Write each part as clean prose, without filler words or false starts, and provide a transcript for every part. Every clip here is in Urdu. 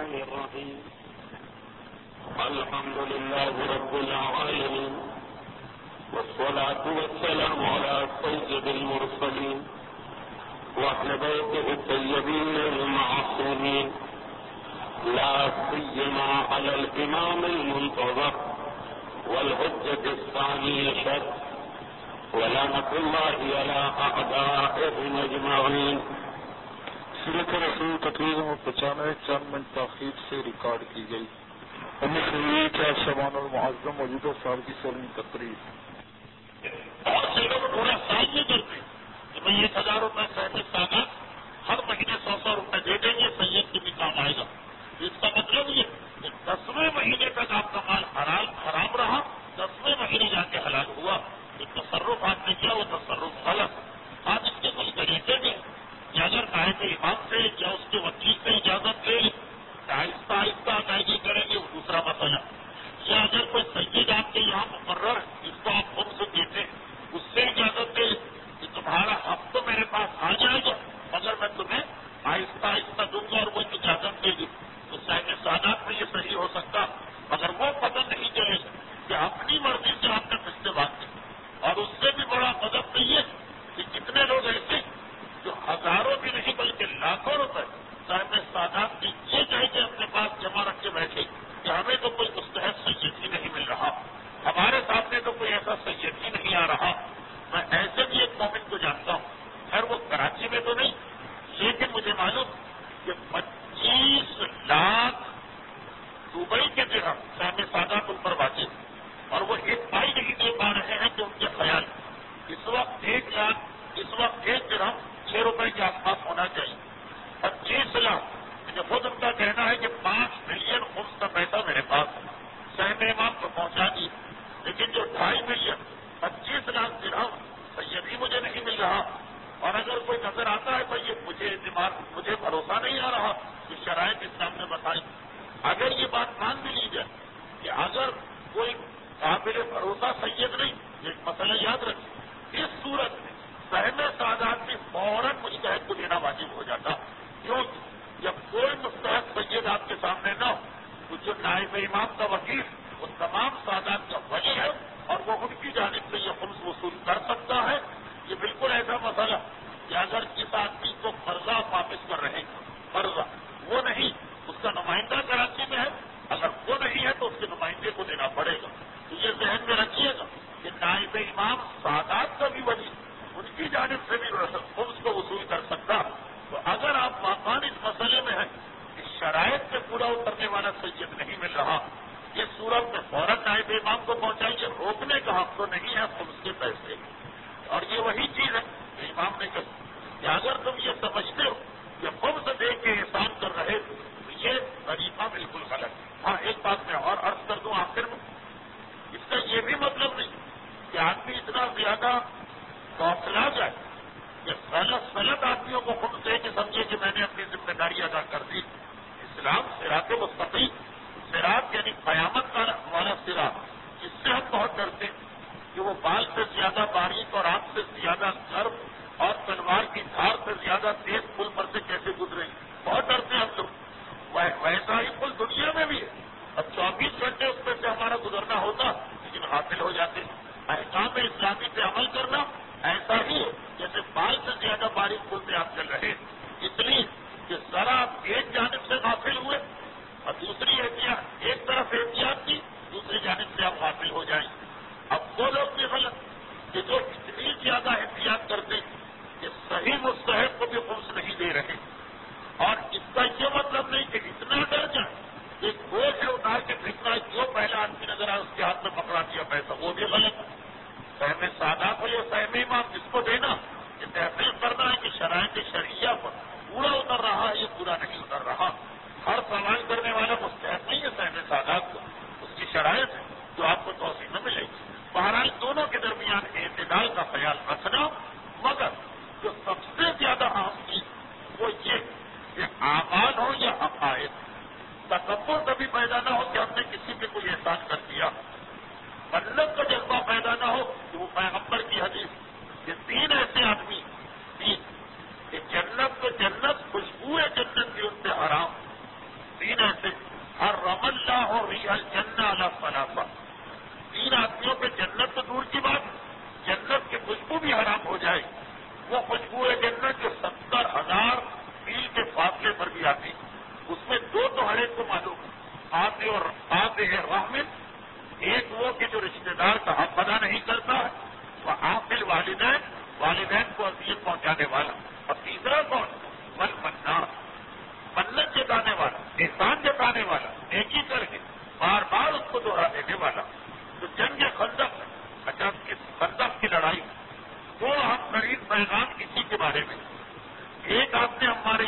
الرحمن الرحيم الحمد لله رب العالمين والصلاة والسلام على سيد المرسلين وأهل بيته الطيبين المعصومين لا سيما على الإمام المنتظر والحجة الثاني عشر ولعنة الله على أعدائهم أجمعين. سیرت رسول تقریباً 95 چند منٹ تاخیر سے ریکارڈ کی گئی. امید ہے کہ آپ شبان المعظم موجودہ سال کی 16ویں تقریب. بہت سے لوگ پورا سال میں کرتے کہ میں 1000 روپے سہنے سانا ہر مہینے 100 روپے دے دیں گے, سید کے بھی کام آئے گا. اس کا مطلب یہ کہ 10ویں مہینے تک آپ کا مال حرام رہا, 10ویں مہینے جا کے حلال ہوا. جو تصرف آپ نے کیا وہ تصرف غلط. آپ اس کے کچھ طریقے میں کہ اگر قائد امام سے یا اس کے وکیل سے اجازت لے آہستہ آہستہ ادائیگی کریں گے, وہ دوسرا مسئلہ. یا اگر کوئی سید آپ کے یہاں مقرر جس کو آپ خود سے دیتے اس سے اجازت دے کہ تمہارا حق تو میرے پاس آ جائے گا مگر میں تمہیں آہستہ آہستہ دوں گا, اور وہ اجازت دے گی تو صاحب سعادات میں یہ صحیح ہو سکتا. مگر وہ پتہ نہیں چلے کہ اپنی مرضی سے آپ نے پیسے باندھے. اور اس سے بھی بڑا مدد نہیں ہے کہ کتنے لوگ ایسے جو ہزاروں بھی نہیں بلکہ لاکھوں روپے صاحب سعادات کی یہ کہے کہ اپنے پاس جمع رکھ کے بیٹھے کہ ہمیں تو کوئی مستحق سید ہی نہیں مل رہا, ہمارے سامنے تو کوئی ایسا سید ہی نہیں آ رہا. میں ایسے بھی ایک مومن کو جانتا ہوں, خیر وہ کراچی میں تو نہیں, لیکن مجھے معلوم کہ 25 لاکھ دبئی کے درہم صاحب سعادات ان پر واقع اور وہ ایک پائی نہیں دے پا رہے ہیں کہ ان کے خیال اس وقت 1 لاکھ, اس وقت 1 درہم 6 روپے کے آس پاس ہونا چاہیے. 25 لاکھ خود ان کا کہنا ہے کہ 5 ملین خمس کا پیسہ میرے پاس صاحب امام کو پہنچا دی, لیکن جو 2.5 ملین 25 لاکھ درہم سید ہی مجھے نہیں مل رہا. اور اگر کوئی نظر آتا ہے تو یہ مجھے بھروسہ نہیں آ رہا کہ شرائط اسلام نے بتائی. اگر یہ بات مان بھی لی جائے کہ اگر کوئی قابل بھروسہ سید نہیں, ایک مسئلہ یاد رکھیں, اس صورت میں صاحب سعادات بھی فوراً مستحق کو دینا واجب ہو جاتا. کیونکہ جب کوئی مستحق سید آپ کے سامنے نہ ہو تو جو نائب امام کا وکیل وہ تمام سعادات کا ولی ہے اور وہ ان کی جانب سے یہ خمس وصول کر سکتا ہے. یہ بالکل ایسا مسئلہ کہ اگر جس آدمی کو قرضہ واپس کر رہے ہیں, قرضہ وہ نہیں, اس کا نمائندہ کراچی میں ہے, اگر وہ نہیں ہے تو اس کے نمائندے کو دینا پڑے گا. تو یہ ذہن میں رکھیے گا کہ نائب امام سعادات کا بھی ولی ان کی جانب سے بھی خمس کو وصول کر سکتا. تو اگر آپ واقعان اس مسئلے میں ہیں کہ شرائط سے پورا اترنے والا سید نہیں مل رہا, اس صورت میں فوراً نائب امام کو پہنچائیے. روکنے کا حق تو نہیں ہے خمس کے پیسے. اور یہ وہی چیز ہے کہ امام نے کہا کہ اگر تم یہ سمجھتے ہو کہ خمس دے کے احسان کر رہے تو یہ طریقہ بالکل غلط. ہاں ایک بات میں اور عرض کر دوں آخر میں, اس کا یہ بھی مطلب نہیں کہ آدمی اتنا زیادہ حوصلہ جائے کہ غلط آدمیوں کو خود دے کے سمجھے کہ میں نے اپنی ذمہ داری ادا کر دی. اسلام صراط مستقیم, صراط یعنی قیامت والا صراط, جس سے ہم بہت ڈرتے ہیں کہ وہ بال سے زیادہ باریک اور آنکھ سے زیادہ نرم اور تلوار کی دھار سے زیادہ تیز پل پر سے کیسے گزرے, بہت ڈرتے ہیں ہم لوگ. ویسا ہی پل دنیا میں بھی ہے. اب 24 گھنٹے اس میں سے ہمارا گزرنا ہوتا لیکن غافل ہو جاتے. احکام اسلامی پہ عمل کرنا ایسا ہی ہے جیسے بال سے زیادہ باریک پل پہ آپ چل رہے, اس لیے کہ ذرا آپ ایک جانب سے غافل ہوئے اور دوسری احتیاط, ایک طرف احتیاط کی دوسری جانب سے آپ غافل ہو جائیں. اب وہ لوگ بھی غلط کہ جو اتنی زیادہ احتیاط کرتے کہ صحیح مستحق کو بھی خمس نہیں دے رہے. اور اس کا یہ مطلب نہیں کہ اتنا ڈر جائے کہ بوجھ اٹھا کے پھینکنا, جو پہلا آدمی نظر آئے اس کے ہاتھ میں پکڑا دیا پیسہ, وہ بھی غلط. فہم سعادات ہو یا فہم امام جس کو دینا, یہ تحقیق کرنا ہے کہ شرائط شرعیہ پر پورا اتر رہا ہے, یہ پورا نہیں اتر رہا. ہر سوال کرنے والا مستحق نہیں ہے فہم سعادات کو, اس کی شرائط ہے جو آپ کو توسیع میں ملے گی. بہرحال دونوں کے درمیان اعتدال کا خیال رکھنا, مگر جو سب سے زیادہ اہم چیز وہ یہ کہ اعمال ہو یا عقائد, تکبر کبھی پیدا نہ ہو کہ ہم نے کسی پہ کوئی احسان کر دیا, مطلب کا جذبہ پیدا نہ ہو کہ وہ پیغمبر کی حدیث کہ 3 ایسے آدمی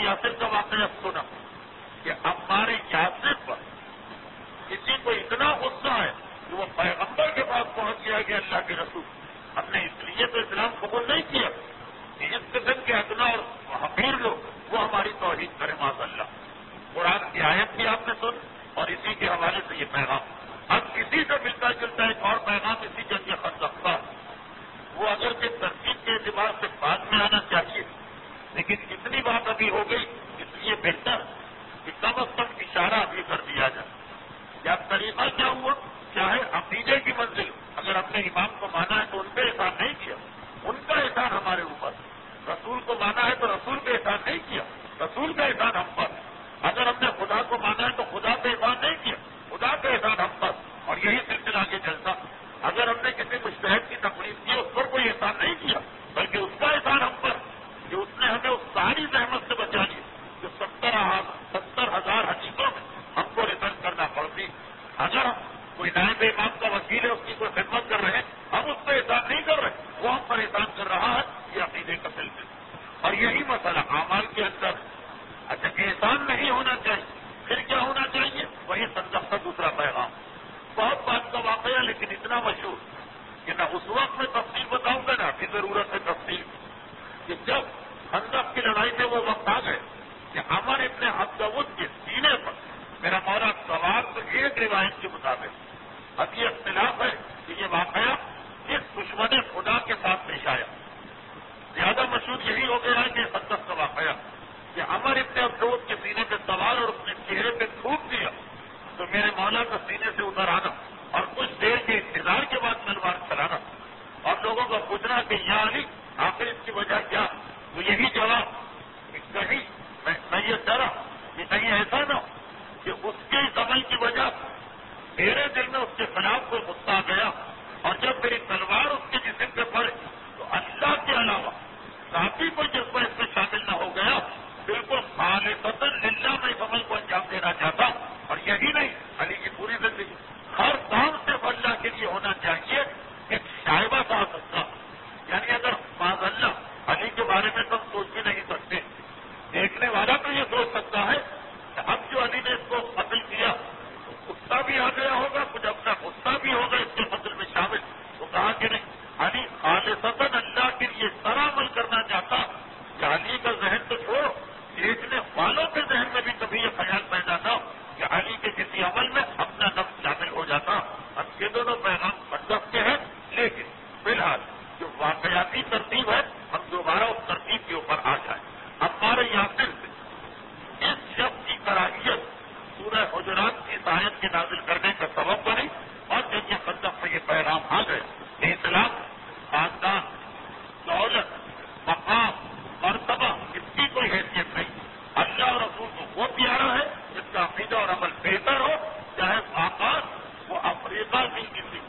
یاسر کا واقعہ سنا کہ عمار یاسر پر کسی کو اتنا غصہ ہے کہ وہ پیغمبر کے پاس پہنچ گیا کہ اللہ کے رسول ہم نے اس لیے تو اسلام قبول نہیں کیا کہ اس قسم کے ادنا اور حقیر لوگ وہ ہماری توحید کرے معاذ اللہ. قرآن کی آیت بھی آپ نے سن اور اسی کے حوالے سے یہ پیغام. اب اسی سے ملتا جلتا ایک اور پیغام اسی جنگ خندق کا وہ اگر کہ ترتیب کے اعتبار سے بعد میں آنا چاہیے لیکن اتنی بات ابھی ہو گئی اس لیے بہتر کہ کم از کم اشارہ ابھی کر دیا جائے. یا طریقہ کیا ہوا چاہے عقیدے کی منزل اگر اپنے امام کو مانا ہے تو ان پہ احسان نہیں کیا ان کا احسان ہمارے اوپر. رسول کو مانا ہے تو رسول پہ احسان نہیں کیا رسول کا احسان ہم پر. اگر ہم نے خدا کو مانا ہے تو خدا پہ احسان نہیں کیا خدا کا احسان ہم پر. اور یہی سلسلہ آگے چلتا. اگر ہم نے کسی مجتہد کی تقریب کی اس پر کوئی احسان نہیں کیا بلکہ اس کا احسان ہم پر کہ اس نے ہمیں اس ساری زحمت سے بچا لی جو 70,000 حقیقتوں میں ہم کو ریٹرن کرنا پڑتی. اگر ہم کوئی نائب امام کا وکیل ہے اس کی کوئی خدمت کر رہے ہیں ہم اس پہ احسان نہیں کر رہے وہ ہم پر احسان کر رہا ہے. یہ عقیدے کا سلسلہ اور یہی مسئلہ اعمال کے اندر. اچھا احسان نہیں ہونا چاہیے پھر کیا ہونا چاہیے وہی خندق کا دوسرا پیغام. بہت بات کا واقعہ لیکن اتنا مشہور کہ نہ اس وقت میں تفصیل بتاؤں گا نہ پھر ضرورت ہے تفصیل کہ جب خندق کی لڑائی میں وہ وقت آ گئے کہ عمر ابن عبد کے سینے پر میرا مولا سوار تو ایک روایت کے مطابق اب یہ اختلاف ہے کہ یہ واقعہ اس دشمن خدا کے ساتھ پیش آیا. زیادہ مشہور یہی ہو گیا ہے کہ خندق کا واقعہ کہ عمر ابن عبد کے سینے پہ سوار اور اس نے چہرے پہ تھوک دیا تو میرے مولا کا سینے سے اتر آنا اور کچھ دیر کے انتظار کے بعد تلوار چلانا اور لوگوں کا پوچھنا کہ یا علی آخر اس کی وجہ کیا تو یہی جواب کہ کہیں میں یہ ڈرا کہ کہیں ایسا نہ ہو کہ اس کے اس عمل کی وجہ میرے دل میں اس کے خلاف کوئی غصہ آ گیا اور جب میری تلوار اس کے جسم پہ پڑے تو اللہ کے علاوہ کافی کوئی جذبہ اس میں شامل نہ ہو گیا. بالکل خالصتاً للہ میں اس عمل کو انجام دینا چاہتا اور یہی نہیں علی کی پوری زندگی ہر کام صرف اللہ کے لیے ہونا چاہیے. ایک شائبہ تھا سکتا یعنی اگر معاذ اللہ علی کے بارے میں تو ہم سوچ بھی نہیں سکتے دیکھنے والا تو یہ سوچ سکتا ہے کہ اب جو علی نے اس کو قتل کیا تو غصہ بھی آ گیا ہوگا کچھ اپنا غصہ بھی ہوگا اس کے قتل میں شامل. وہ کہا کہ نہیں علی خالصتاً اللہ کے لیے اس طرح عمل کرنا چاہتا کہ علی کا ذہن تو چھوڑو دیکھنے والوں کے ذہن میں بھی کبھی یہ خیال پیدا نہ ہو کہ علی کے کسی عمل میں اپنا نفس شامل ہو جاتا. اب یہ دونوں پیغام خندق کے ہیں لیکن فی الحال جو واقعاتی ترتیب ہے ہم دوبارہ اس ترتیب کے اوپر آ جائیں. عمار یاسر سے اس شخص کی کراہیت سورہ حجرات کی آیت کے نازل کرنے کا سبب بنی اور جب یہ خندق میں یہ پیغام آ گئے کہ اسلام خاندان دولت مقام مرتبہ اس کی کوئی حیثیت نہیں. اللہ اور رسول کو وہ پیارا ہے جس کا عقیدہ اور عمل بہتر ہو چاہے آقاز وہ افریقہ کی کسی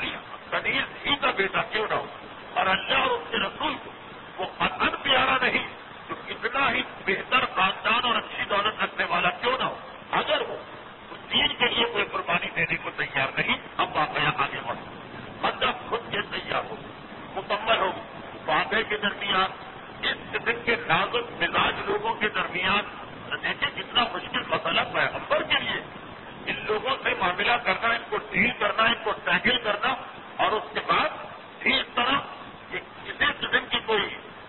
کنیز ہی کا بیٹا کیوں نہ ہو اور اللہ اور اس کے رسول کو وہ قطعاً پیارا نہیں جو کتنا ہی بہتر خاندان اور اچھی دولت رکھنے والا کیوں نہ ہو اگر وہ دین کے لیے کوئی قربانی دینے کو تیار نہیں اب واقعہ آگے بڑھ خندق خود کے تیار ہو مکمل ہو واقعے کے درمیان اس قسم کے نازک مزاج لوگوں کے درمیان دیکھیں کتنا مشکل مسئلہ پیغمبر کے لیے ان لوگوں سے معاملہ کرنا ان کو ڈیل کرنا ان کو ٹیکل کرنا اور اس کے بعد بھی اس طرح کہ کسی قسم کی کوئی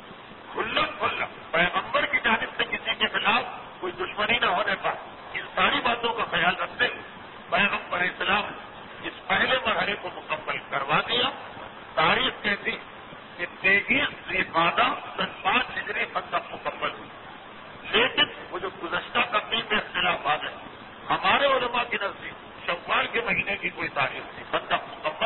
کھلم پیغمبر کی جانب سے کسی کے خلاف کوئی دشمنی نہ ہونے پر ان ساری باتوں کا خیال رکھتے پیغمبر اسلام اس پہلے مرحلے کو مکمل کروا دیا. تاریخ کہتی کہ 23 ذوالقعدہ سن 5 ہجری خندق مکمل ہوئی لیکن وہ جو گزشتہ تقریب میں اختلاف آ گئے ہمارے علماء کے نزدیک شوال کے مہینے کی کوئی تاریخ تھی خندق مکمل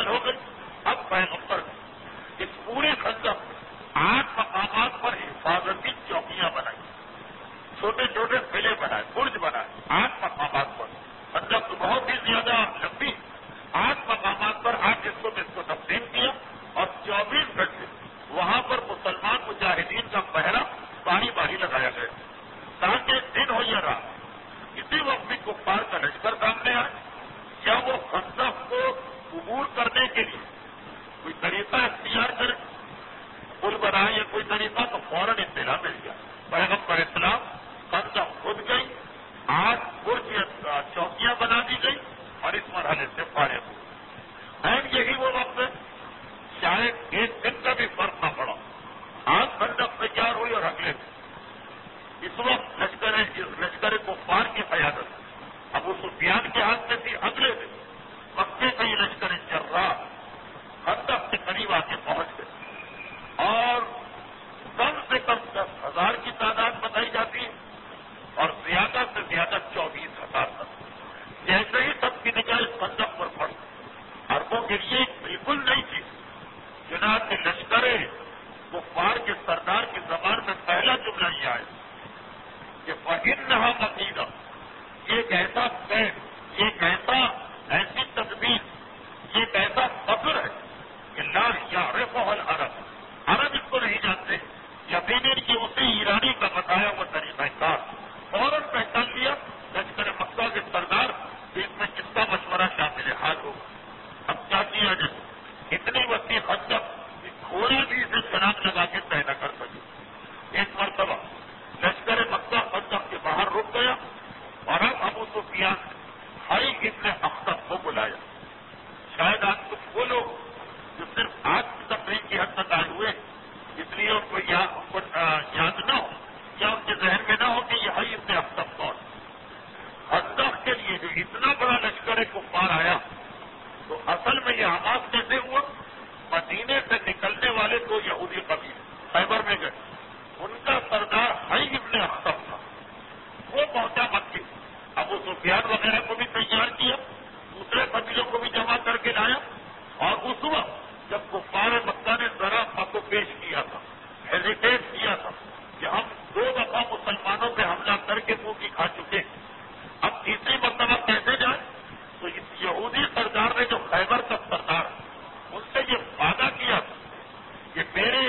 اس وقت لشکر کفار کی قیادت ابو سفیان کے ہاتھ میں تھی. اگلے دن مکے سے یہ لشکر چل رہا خندق کے قریب آ کے پہنچ گئے اور کم سے کم 10,000 کی تعداد بتائی جاتی ہے اور زیادہ سے زیادہ 24,000 تک. جیسے ہی سب کی نگاہ اس خندق پر پڑ عربوں کے لیے بالکل نئی چیز. چنانچہ لشکر کفار کے سردار کی زبان میں پہلا جملہ یہ آیا کہ فَإِنَّهَا مَكِيدَةٌ، یہ ایک ایسا فیل، یہ ایک ایسی تدبیر، یہ ایک ایسا فخر ہے کہ لا يعرفها العرب، عرب اس کو نہیں جانتے. یقیناً کہ اسے ایرانی کا بتایا ہوا طریقہ کار فوراً پہچان لیا لشکر مکہ کے سردار کہ اس میں کس کا مشورہ شامل حال ہوگا. اب کیا کیا جائے؟ اتنی وسیع خندق گھوڑا بھی اسے شناخت لگا کے طے نہ کر سکے. ایک مرتبہ لشکر مکہ خندق کے باہر رک گیا اور اب ابو سفیان حی ابن اخطب کو بلایا. شاید آج کچھ وہ لوگ جو صرف آج کی تقریر کی حد تک آئے ہوئے اس لیے ان کو یاد نہ ہو یا ان کے ذہن میں نہ ہو کہ یہ حی ابن اخطب کون. خندق کے لیے جو اتنا بڑا لشکر کفار آیا تو اصل میں یہ آغاز کیسے ہوا؟ مدینے سے نکلنے والے دو یہودی قبیلے خیبر میں گئے. ان کا سردار حی ابن اخطب تھا. وہ پہنچا مکے. ابو سفیان وغیرہ کو بھی تیار کیا، دوسرے قبیلوں کو بھی جمع کر کے لایا اور اس وقت جب کفار مکہ نے ذرا کو پیش کیا تھا، ہیزیٹیٹ کیا تھا کہ ہم 2 دفعہ مسلمانوں پہ حملہ کر کے منہ کی کھا چکے، اب تیسری مرتبہ کیسے جائے؟ تو اس یہودی سردار نے جو خیبر کا سردار ان سے یہ وعدہ کیا کہ میرے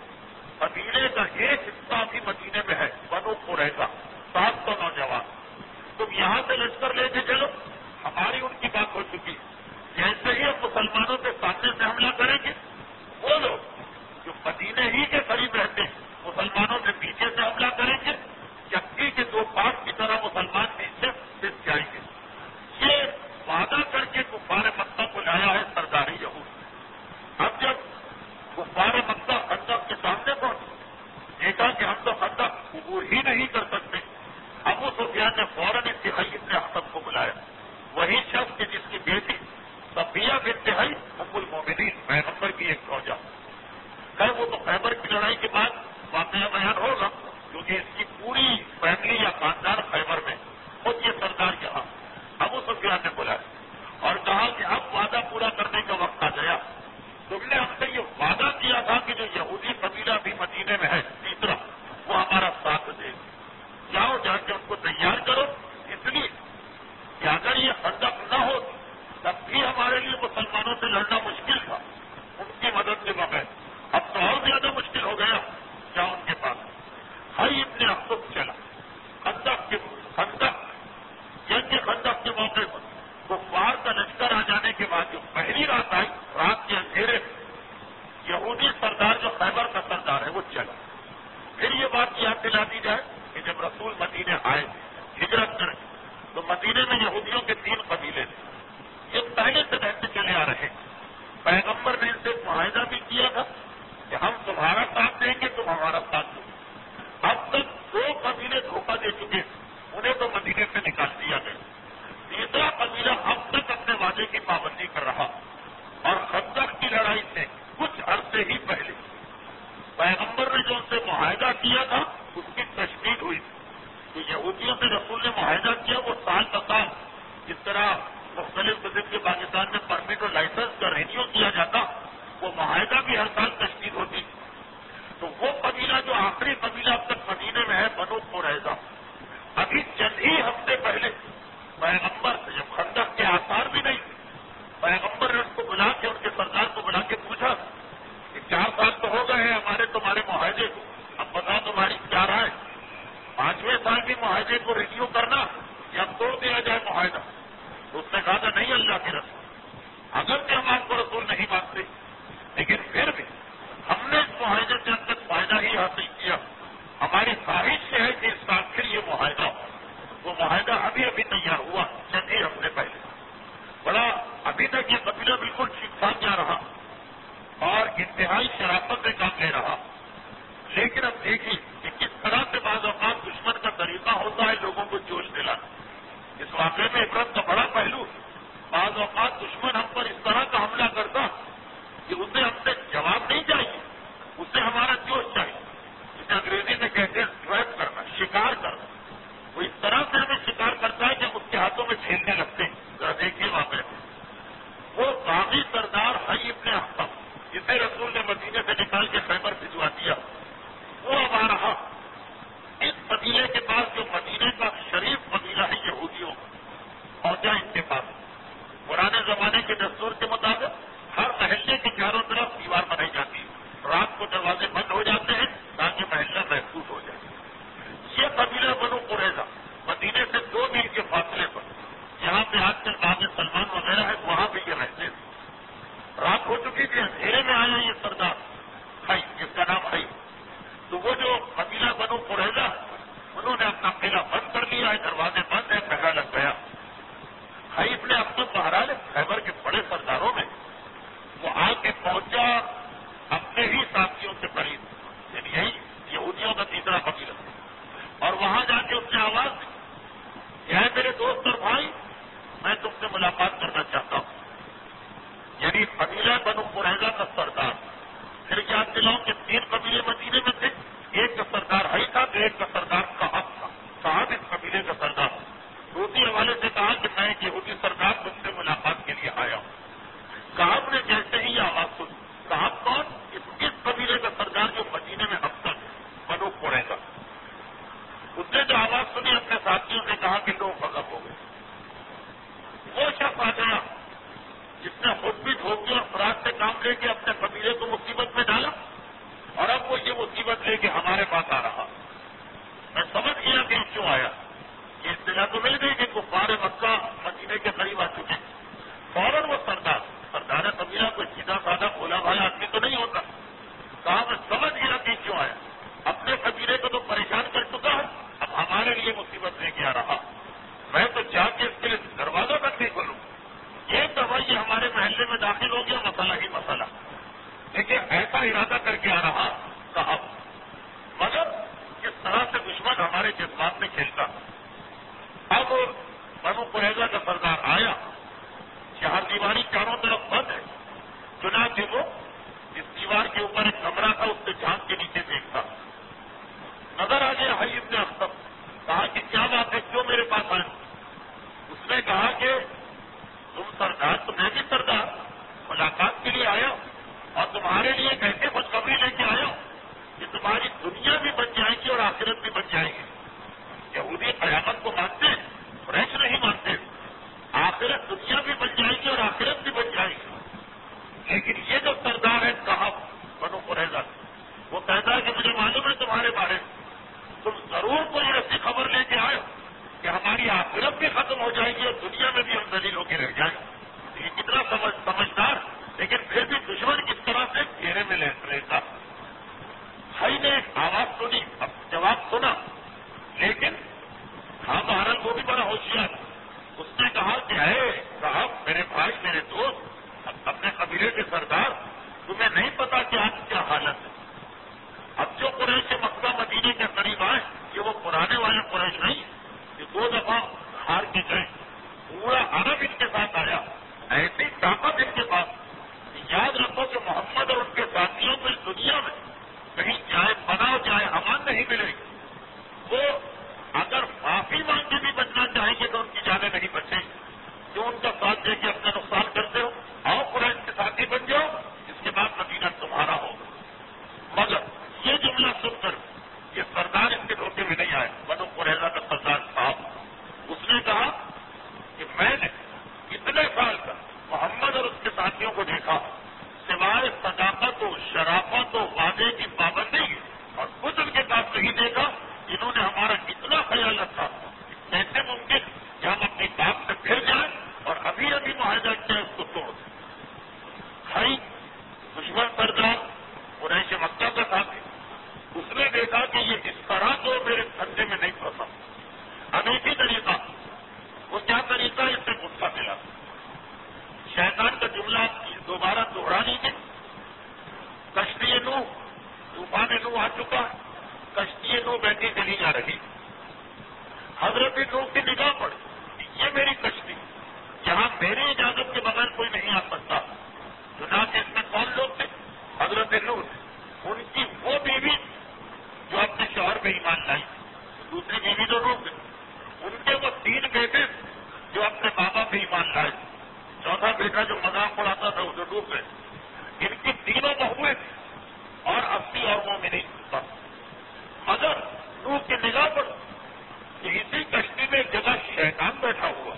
قبیلے کا ایک حصہ بھی مدینے میں ہے، بنو قریظہ، 700 نوجوان، تم یہاں سے لشکر لے کے چلو. ہماری ان کی بات ہو چکی. جیسے ہی ہم مسلمانوں کے سامنے سے حملہ کریں گے وہ لوگ جو مدینے ہی کے قریب رہتے ہیں مسلمانوں کے پیچھے سے حملہ کریں گے، چکی کے 2 پارٹ کی طرح مسلمان پیچھے پھر جائیں گے. یہ وعدہ کر کے کفار مکہ کو لایا ہے سرداری یہود. اب جب کفار مکہ خندق کے سامنے پہنچے دیکھا کہ ہم تو خندق عبور ہی نہیں کر سکتے. ابو سفیان نے فوراً انتہائی ابن اخطب کو بلایا. وہی شخص جس کی بیٹی صفیہ بنت حی ام المؤمنین پیغمبر کی ایک زوجہ. خیر وہ تو خیبر کی لڑائی کے بعد واقعہ بیان ہوگا کیونکہ اس کی پوری فیملی یا خاندان خیبر میں. خود یہ سردار یہاں ابو سفیان نے بلایا اور کہا کہ اب وعدہ پورا کرنے کا وقت آ گیا. تم نے ہم سے یہ وعدہ کیا تھا کہ جو یہودی قبیلہ بھی مدینے میں ہے تیسرا وہ ہمارا ساتھ دے. جاؤ جا کے ان کو تیار کرو، اس لیے کہ اگر یہ خندق نہ ہو تب بھی ہمارے لیے مسلمانوں سے لڑنا مشکل تھا ان کی مدد کے بغیر. اب تو اور زیادہ مشکل ہو گیا. جاؤ ان کے پاس. حی ابن اخطب چلا جنگ خندق کے موقع پر کفار کا لشکر آ جانے کے بعد جو پہلی رات آئی، رات کے اندھیرے یہودی سردار جو خیبر کا سردار ہے وہ چلا. پھر یہ بات یاد دلا دی جائے کہ جب رسول مدینے آئے ہجرت کریں تو مدینے میں یہودیوں کے 3 قبیلے تھے. یہ پہلے سے رہتے چلے آ رہے. پیغمبر نے ان سے معاہدہ بھی کیا تھا کہ ہم تمہارا ساتھ دیں گے، تم ہمارا ساتھ دو. اب تک 2 قبیلے دھوکہ دے چکے، انہیں تو مدینے سے نکال دیا گیا. تیسرا قبیلہ اب تک اپنے وعدے کی پابندی کر رہا اور خندق کی لڑائی سے کچھ عرصے ہی پہلے پیغمبر نے جو ان سے معاہدہ کیا تھا اس کی تشدید ہوئی. تو یہودیوں سے رسول نے معاہدہ کیا وہ سال کا سال جس طرح مختلف قسم کے پاکستان میں پرمٹ اور لائسنس کا رینیو کیا جاتا وہ معاہدہ بھی ہر سال تشدید ہوتی. تو وہ قبیلہ جو آخری قبیلہ اب تک مدینے میں ہے بنو قریظہ، ابھی چند ہی ہفتے پہلے پیغمبر سے جب خندق کے آثار بھی نہیں پیغمبر نے ان کو بلا کے ان کے سردار کو بلا کے پوچھا کہ 4 سال تو ہو گئے ہیں تمہارے معاہدے کو، اب بتا تمہاری کیا رائے؟ 5ویں سال بھی معاہدے کو ریویو کرنا یا توڑ دیا جائے معاہدہ؟ تو اس نے کہا تھا نہیں اللہ کے رسول، اگر کہ ہم آپ کو رسول نہیں مانتے لیکن پھر بھی ہم نے اس معاہدے سے اب تک فائدہ ہی حاصل کیا. ہماری خواہش ہے کہ اس کا پھر یہ معاہدہ ہو. وہ معاہدہ ابھی تیار ہوا چند ہی ہفتے پہلے. بڑا ابھی تک یہ قبیلہ بالکل ٹھیک ٹھاک جا رہا اور انتہائی شرافت سے کام لے رہا. لیکن اب دیکھیے کہ کس طرح سے بعض اوقات دشمن کا واقعے میں عبرت کا بڑا پہلو ہے. بعض اوقات دشمن ہم پر اس طرح کا حملہ کرتا کہ اسے ہم سے جواب نہیں چاہیے, اسے ہمارا جوش چاہیے, جسے انگریزی میں کہتے ہیں ٹریپ کرنا, شکار کرنا. وہ اس طرح سے ہمیں شکار کرتا ہے کہ اس کے ہاتھوں میں چھیلنے لگتے ہیں. ذرا دیکھیے واقعہ وہ باغی سردار حی ابن اخطب جسے رسول نے مدینے سے نکال کے خیبر بھجوا دیا, وہ اب آ رہا اس قبیلے کے پاس جو مدینے کا شریف قبیلہ ہے یہودیوں, پہنچا ان کے پاس. پرانے زمانے کے دستور کے مطابق ہر محلے کے چاروں طرف دیوار بنائی جاتی ہے, رات کو دروازے بند ہو جاتے ہیں تاکہ محلہ محفوظ ہو جائے. یہ قبیلہ بنو قریظہ مدینے سے 2 میل کے فاصلے پر, جہاں پہ آج کل باب سلمان وغیرہ ہے, وہاں پہ یہ رہتے تھے. رات ہو چکی تھی, اندھیرے میں آیا یہ سردار بھائی, جس کا نام بھائی. تو وہ جو قبیلہ بنو قریظہ انہوں نے اپنا قلعہ بند کر لیا ہے, دروازے بند ہے, پہرا لگ گیا. حیف نے اب تک بہرحال خیبر کے بڑے سرداروں میں وہ آ کے پہنچا اپنے ہی ساتھیوں سے قریب, یعنی یہی یہودیوں کا تیسرا قبیلہ, اور وہاں جا کے اس نے آواز دی, یہ ہے میرے دوست اور بھائی, میں تم سے ملاقات کرنا چاہتا ہوں. یعنی قبیلہ بنو قریظہ کا سردار. پھر یاد دلاؤں کہ 3 قبیلے مدینے میں تھے, ایک کا سردار حی تھا, ایک کا سردار کہب تھا. کہب اس قبیلے کا سردار. دوسری حوالے سے کہا کہ میں ایک یہودی سردار تم سے ملاقات کے لیے آیا ہوں. کہب نے جیسے ہی یہ آواز سنی, کہب کون, اس قبیلے کا سردار جو مدینے میں اب تک بنو قریظہ, اس نے جو آواز سنی اپنے ساتھیوں سے کہا کہ لوگ غضب ہو گئے. وہ شخص آ گیا جس نے خود بھی دھوکے اور فراق سے کام لے کے اپنے قبیلے کو مصیبت میں ڈالا, اور اب وہ یہ مصیبت لے کے ہمارے پاس آ رہا. میں سمجھ گیا کہ کیوں آیا. یہ اطلاع تو مل گئی کہ کفار مکہ مدینے کے قریب آ چکے. فوراً وہ سردار قبیلہ کوئی سیدھا سادہ بھولا بھالا آدمی تو نہیں ہوتا. کہا میں سمجھ گیا کہ کیوں آیا, اپنے قبیلے کو تو پریشان کر چکا ہے, اب ہمارے لیے مصیبت لے کے آ رہا. میں تو چاہ کے اس کے لیے دروازہ تک نہیں کھولوں. یہ دفعہ یہ ہمارے محلے میں داخل ہو گیا, مسئلہ ہی مسئلہ. لیکن ایسا ارادہ کر کے آ رہا کہا, مگر کس طرح سے دشمن ہمارے جذبات میں کھیلتا. اب بنو قریظہ کا سردار آیا, چہار دیواری چاروں طرف بند ہے, چنانچہ وہ اس دیوار کے اوپر ایک کمرہ تھا, اس سے جھانک کے نیچے دیکھتا. نظر آ گیا حی ابن اخطب. کہا کہ کیا بات ہے, کیوں میرے پاس آئے؟ اس نے کہا کہ تم سردار, تو میں بھی سردار, ملاقات کے لیے آیا اور تمہارے لیے ایک ایسے خوشخبری لے کے آیا کہ تمہاری دنیا بھی بچ جائے گی اور آخرت بھی بچ جائے گی. یہودی قیامت کو مانتے ہیں, قریش نہیں مانتے. آخرت دنیا بھی بچ جائے گی اور آخرت بھی بچ جائے گی. لیکن یہ جو سردار ہے کہب بنو قریظہ, وہ کہتا ہے کہ مجھے معلوم ہے تمہارے بارے میں, تم ضرور کوئی ایسی خبر لے کے آئے کہ ہماری آخرت بھی ختم ہو جائے گی اور دنیا میں بھی ہم ذلیل ہو کے رہ جائیں. یہ کتنا سمجھدار, لیکن پھر بھی دشمن کس طرح سے گھیرے میں رہتا. حی نے ایک آواز سنی, اب جواب سنا, لیکن ہاں بہرحال وہ بھی بڑا ہوشیار. اس نے کہا کہ ہے صاحب, میرے بھائی, میرے دوست, اپنے قبیلے کے سردار, تمہیں نہیں پتا کہ آج کیا حالت ہے. اب جو قریش مکہ مدینے کے قریب آئے, یہ وہ پرانے والے قریش نہیں, یہ 2 دفعہ ہار کے گئے. پورا عرب ان کے ساتھ آیا, ایسی طاقت ان کے پاس. یاد رکھو کہ محمد اور ان کے ساتھیوں کو اس دنیا میں کہیں جائے پناہ جائے امان نہیں ملے گی. وہ اگر معافی مانگ کے بھی بچنا چاہیں گے تو ان کی جانیں نہیں بچیں گی. جو ان کا ساتھ دے کے اپنا نقصان کرتے ہو, آؤ قریش کے ساتھی بن جاؤ, اس کے بعد مدینہ تمہارا ہوگا. مگر یہ جملہ سن کر یہ سردار اس کے دھوکے میں نہیں آئے. بنو قریظہ کا سردار صاحب, اس نے کہا کہ میں نے اتنے سال کا محمد اور اس کے ساتھیوں کو دیکھا, سوائے صداقت و شرافت و وعدے کی پابندی اور کچھ ان کے پاس نہیں دیکھا. انہوں نے ہمارا اتنا خیال رکھا, کیسے ممکن کہ ہم اپنی بات سے پھر جائیں اور ابھی معاہدہ کیا اس کو توڑ دیں. حی دشمن سردار قریش مکہ کا ساتھی, اس نے دیکھا کہ یہ اس طرح تو میرے دھندے میں نہیں پھنسا. انوکھی طریقہ, وہ کیا طریقہ, اس سے غصہ ملا. شیطان کا جملہ دوبارہ دوہرا لیجیے. کشتی نوح, طوفان نوح آ چکا, کشتی نوح بیٹھی چلی جا رہی. حضرت نوح کی نگاہ پڑی, یہ دوسری بیوی تو ڈوب گئی. ان کے وہ 3 بیٹے جو اپنے بابا پہ ایمان لائے, چوتھا بیٹا جو مذاق اڑاتا تھا وہ تو ڈوب گئے. ان کی تینوں بہویں اور 80 اور مومنین بس. مگر نوح کی نگاہ پر کہ اسی کشتی میں ایک جگہ شیطان بیٹھا ہوا,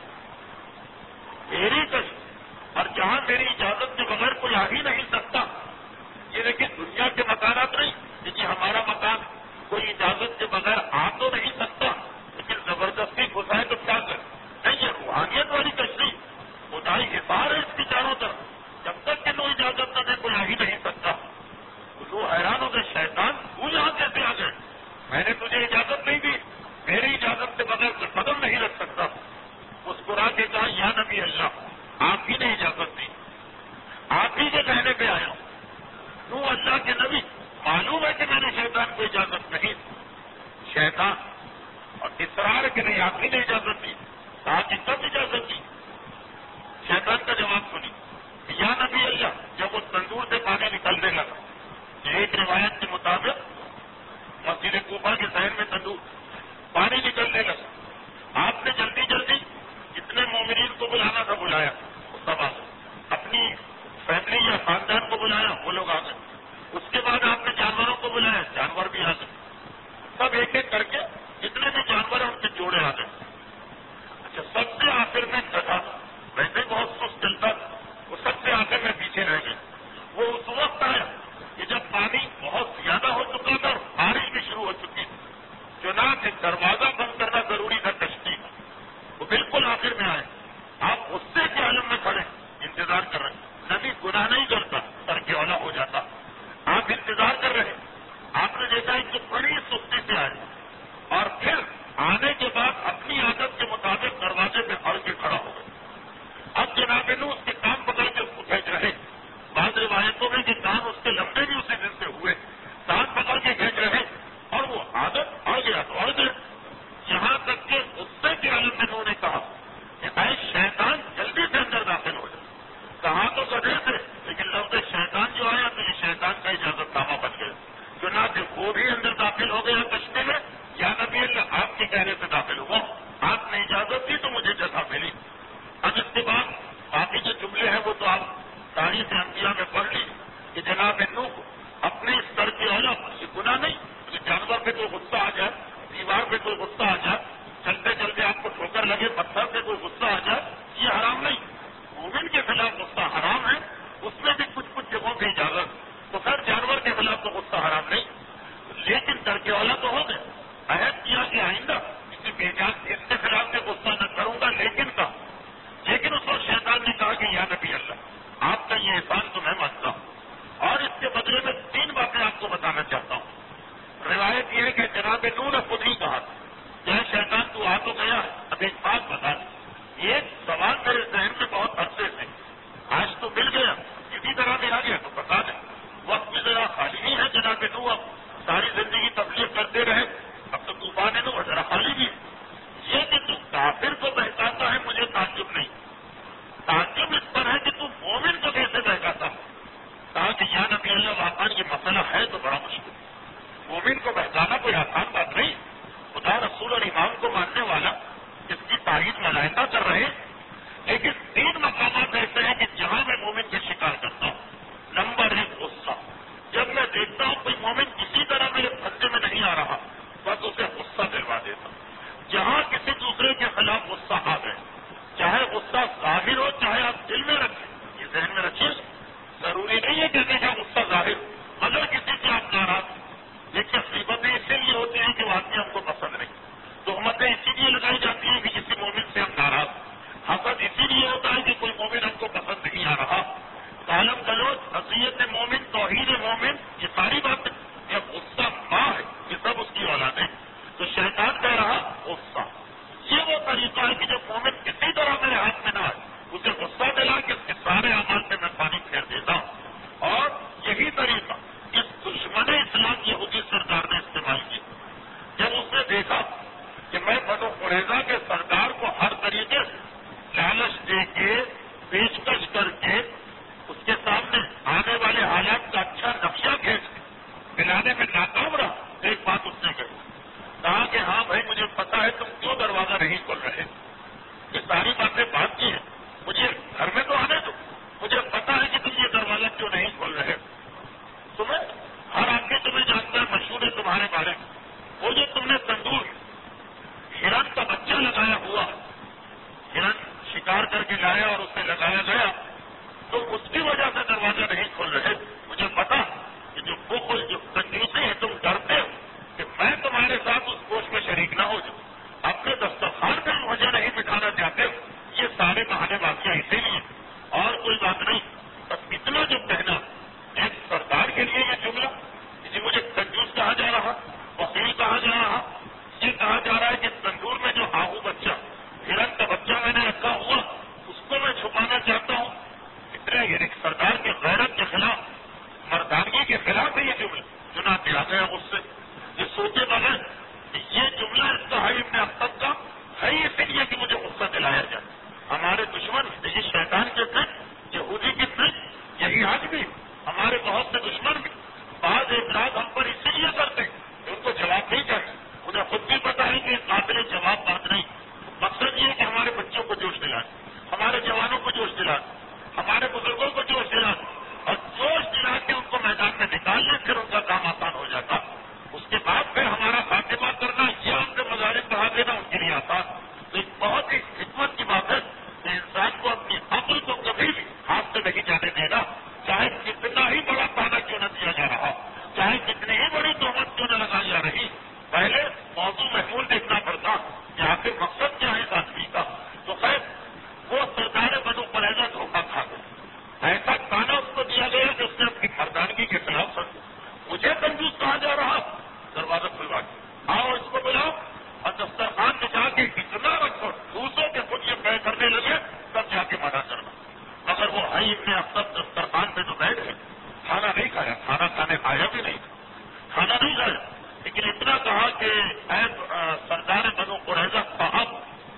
میری کشتی, اور جہاں میری اجازت کے بغیر کوئی آ ہی نہیں سکتا. یہ دیکھیں دنیا کے مکانات نہیں, لیکن ہمارا مکان کوئی اجازت کے بغیر آ تو نہیں سکتا, لیکن زبردستی گھسائے تو کیا کرے. نہیں, یہ روحانیت والی کشتی خدائی حفاظ ہے اس کی چاروں طرف. جب تک کہ کوئی اجازت نہ دے کوئی آ ہی نہیں سکتا. وہ حیران ہو گئے, شیطان تو یہاں کیسے آ گئے؟ میں نے تجھے اجازت نہیں دی, میری اجازت کے بغیر تو قدم نہیں رکھ سکتا. مسکرا کے کہا یا نبی اللہ, آپ ہی نے اجازت دی, آپ ہی کے کہنے پہ آیا ہوں. تو اللہ کے نبی, معلوم ہے کہ میں نے شیطان کو اجازت نہیں دی. شیطان اور اصرار کے نہیں, آپ ہی نے اجازت دی. کہا کہ کب اجازت دی؟ شیطان کا جواب سنی, یا نبی اللہ, جب وہ تندور سے پانی نکلنے لگا. ایک روایت کے مطابق مسجد کوفہ کے شہر میں تندور پانی نکلنے لگا. آپ نے جلدی جلدی جتنے مومنین کو بلانا تھا بلایا, سب آ گئے. اپنی فیملی یا خاندان کو بلایا, وہ لوگ آ گئے. اس کے بعد آپ نے جانوروں کو بلایا, جانور بھی آ گئے. سب ایک ایک کر کے جتنے بھی جانور ہیں ان کے جوڑے آ گئے. اچھا, سب سے آخر میں گدھا, ویسے بہت سست چلتا, وہ سب سے آخر میں پیچھے رہ گئے. وہ اس وقت آیا کہ جب پانی بہت زیادہ ہو چکا تھا اور بارش بھی شروع ہو چکی تھی. چنانچہ دروازہ بند کرنا ضروری تھا کشتی کا. وہ بالکل آخر میں آئے. آپ غصے کے عالم میں کھڑے انتظار کر رہے ہیں. نبی گناہ نہیں کرتا, ترک اولا ہو جاتا. آپ انتظار کر رہے ہیں. آپ نے دیکھا ایک تو بڑی سستی سے آئے, اور پھر آنے کے بعد اپنی عادت کے مطابق دروازے پہ اڑ کے کھڑا ہو گئے. اب جناب نو اس کے کام پکڑ کے اس کو کھینچ رہے. بعض روایتوں میں کہ کان اس کے لمبے بھی اسی دن سے ہوئے, کان پکڑ کے کھینچ رہے, اور وہ عادت اڑ گیا تو اڑ گیا. یہاں تک کہ غصے کے عالم میں انہوں نے کہا کہ اے شیطان جلدی سے اندر داخل ہو جائے. کہا تو گدھے سے, لیکن لفظ شیطان جو آیا تو یہ شیطان کا اجازت نامہ بن گیا. چنانچہ وہ بھی اندر داخل ہو گیا کشتی میں. یا نبی اللہ, آپ کے کہنے سے داخل ہوا, آپ نے اجازت دی تو مجھے جگہ ملی. اب اس کے بعد باقی جو جملے ہیں وہ تو آپ تاریخ انبیاء میں پڑھ لی کہ جناب نوح اپنے اس طرح کی اولاد, یہ گناہ نہیں کہ جانور پہ کوئی غصہ آ جائے, دیوار پہ کوئی غصہ آ جائے, چلتے چلتے آپ کو ٹھوکر لگے, پتھر پہ کوئی غصہ آ جائے, یہ حرام نہیں. مومن کے خلاف غصہ حرام ہے, اس میں بھی کچھ جگہوں کی اجازت. تو خیر جانور کے خلاف تو غصہ حرام نہیں, لیکن ترک اولا تو ہو گئے. عہد کیا کہ آئندہ کسی بے جان اس کے خلاف میں غصہ نہ کروں گا, لیکن اس وقت شیطان نے کہا کہ یا نبی اللہ, آپ کا یہ احسان تو میں مانتا ہوں, اور اس کے بدلے میں 3 باتیں آپ کو بتانا چاہتا ہوں. روایت یہ ہے کہ جناب نوح نے خود ہی کہا کیا شیطان تو آ تو گیا, اب ایک بات بتا دیں. ایک سوال میرے ذہن میں بہت عرصے سے, آج تو مل گیا, اسی طرح بھی آ گیا تو بتا دیں. وقت بھی ذرا خالی نہیں ہے جناب نوح, اب ساری زندگی تبلیغ کرتے رہے, اب تو طوفان نوح ذرا خالی بھی. یہ کہ تو کافر کو بہکاتا ہے مجھے تعجب نہیں, تعجب اس پر ہے کہ تو مومن کو کیسے بہکاتا ہے. کہا کہ یا نبی اللہ واقعا یہ مسئلہ ہے تو بڑا مشکل. مومن کو بہکانا کوئی آسان بات نہیں. خدا رسول اور امام کو ماننے والا اس کی تعریف ملائکہ کر رہے, لیکن 3 مقامات ایسے ہیں کہ جہاں میں مومن کا شکار کرتا ہوں. نمبر 1 غصہ. جب میں دیکھتا ہوں کوئی مومن کسی طرح میرے پھندے میں نہیں آ رہا, بس اسے غصہ دلوا دیتا ہوں. جہاں کسی دوسرے کے خلاف غصہ آ گئے, چاہے غصہ ظاہر ہو چاہے آپ دل میں رکھیں, یہ ذہن میں رکھیے, ضروری نہیں ہے کہ دیکھا غصہ ظاہر, اگر کسی سے آپ ناراض. دیکھیے غیبتیں اسی لیے ہوتی ہیں کہ وہ آدمی ہم کو پسند نہیں, تہمتیں اسی لیے لگائی جاتی ہیں کہ کسی مومن سے ہم ناراض. حسد اسی لیے ہوتا ہے کہ کوئی مومن ہم کو پسند نہیں آ رہا. کالم گلوچ, اذیت مومن, توہین مومن, یہ ساری باتیں. جب غصہ ماں ہے یہ سب اس کی اولاد ہے. تو شیطان کہہ رہا غصہ, یہ وہ طریقہ ہے کہ جب مومن کسی طرح میرے ہاتھ میں نہ آئے اسے غصہ دلا کے اس کے سارے اعمال پہ میں پانی پھیر دیتا ہوں. اور یہی طریقہ اس دشمن اسلام یہودی سردار نے استعمال کیا. جب اس نے دیکھا کہ میں بنو قریظہ کے سردار کو ہر طریقے سے لالچ دے کے, پیشکش کر کے, اس کے سامنے آنے والے حالات کا اچھا نقشہ کھینچ کے دلانے میں ناکام رہا, ایک بات اس نے کہی, کہا کہ ہاں بھائی مجھے پتا ہے تم کیوں دروازہ نہیں کھول رہے، یہ ساری باتیں بات کی ہیں، مجھے گھر میں تو آنے دو، مجھے پتا ہے کہ تم یہ دروازہ کیوں نہیں کھول رہے۔ تمہیں ہر آدمی تمہیں جانتا ہے، مشہور ہے تمہارے بارے میں، وہ جو تم نے تندور ہرن کا بچہ لگایا ہوا، ہرن شکار کر کے لایا اور اسے لگایا گیا، تو اس کی وجہ سے دروازہ نہیں کھول رہے۔ مجھے پتا کہ جو بخل جو کنجوسی ہے، تم ڈرتے ہو کہ میں تمہارے ساتھ اس گوشت میں شریک نہ ہو جاؤں، اپنے دسترخوان پہ مجھے نہیں بٹھانا چاہتے ہو، یہ سارے بہانے واقعہ اسی لیے اور کوئی بات نہیں۔ بس اتنا جو کہنا ایک سردار کے لیے یہ جملہ کہ مجھے کنجوس کہا جا رہا، وکیل کہا جا رہا، یہ کہا جا رہا ہے کہ تندور میں جو آہو بچہ ہرن کا بچہ میں نے رکھا ہوا اس کو میں چھپانا چاہتا ہوں، اتنے ایک سردار کے غیرت کے خلاف، مردانگی کے خلاف ہے یہ جملہ چنا دیا گیا مجھ سے۔ یہ سوچے بغیر کہ یہ جملہ انتہائی ابن اختر کا ہے اسی لیے کہ مجھے غصہ دلایا جائے۔ ہمارے دشمن یہی شیطان کے تھے، یہودی کے تھے، یہی آج بھی ہمارے بہت سے دشمن بھی بعض اعتراض ہم پر اسی لیے کرتے کہ ان کو جواب نہیں چاہیے، انہیں خود بھی پتا ہے کہ قابل جواب بات نہیں۔ مقصد یہ ہے کہ ہمارے بچوں کو جوش دلائیں، ہمارے جوانوں کو جوش دلائیں، ہمارے بزرگوں کو جوش دلائیں، اور جوش دلا کے ان کو میدان میں نکال لیں، پھر ان کا کام آسان ہو جاتا۔ اس کے بعد پھر ہمارا خاتمہ کرنا یا ان کے مظاہر بڑھا دینا ان کے لیے آسان۔ تو ایک بہت ہی حکمت کی بات ہے کہ انسان کو اپنی عقل کو کبھی بھی ہاتھ سے نہیں جانے دینا، چاہے کتنا ہی بڑا پانا کیوں نہ دیا جا رہا، چاہے کتنی ہی بڑی تہمت کیوں نہ لگائی جا رہی، پہلے موضوع محمول دیکھنا پڑتا کہ آخر مقصد کیا ہے اس آدمی کا۔ تو خیر وہ سردار بنو قریظہ دھوکہ کھا گیا، ایسا کھانا اس کو دیا گیا کہ اس نے اپنی مردانگی کے خلاف سمجھا۔ مجھے کنجوس کہا جا رہا، دروازہ کھلوا کے آؤ اس کو بلاؤ اور دسترخوان بچا کے اتنا رکھو دوسروں کے خود یہ طے کرنے لگے تب جا کے منع کرنا۔ مگر وہ ہے ابن اختر دسترخوان پہ تو بیٹھ گئے، کھانا نہیں کھایا، کھانا کھانے آیا بھی نہیں، کھانا نہیں کھایا، لیکن اتنا کہا کہ اے سردار بنو قریظہ صاحب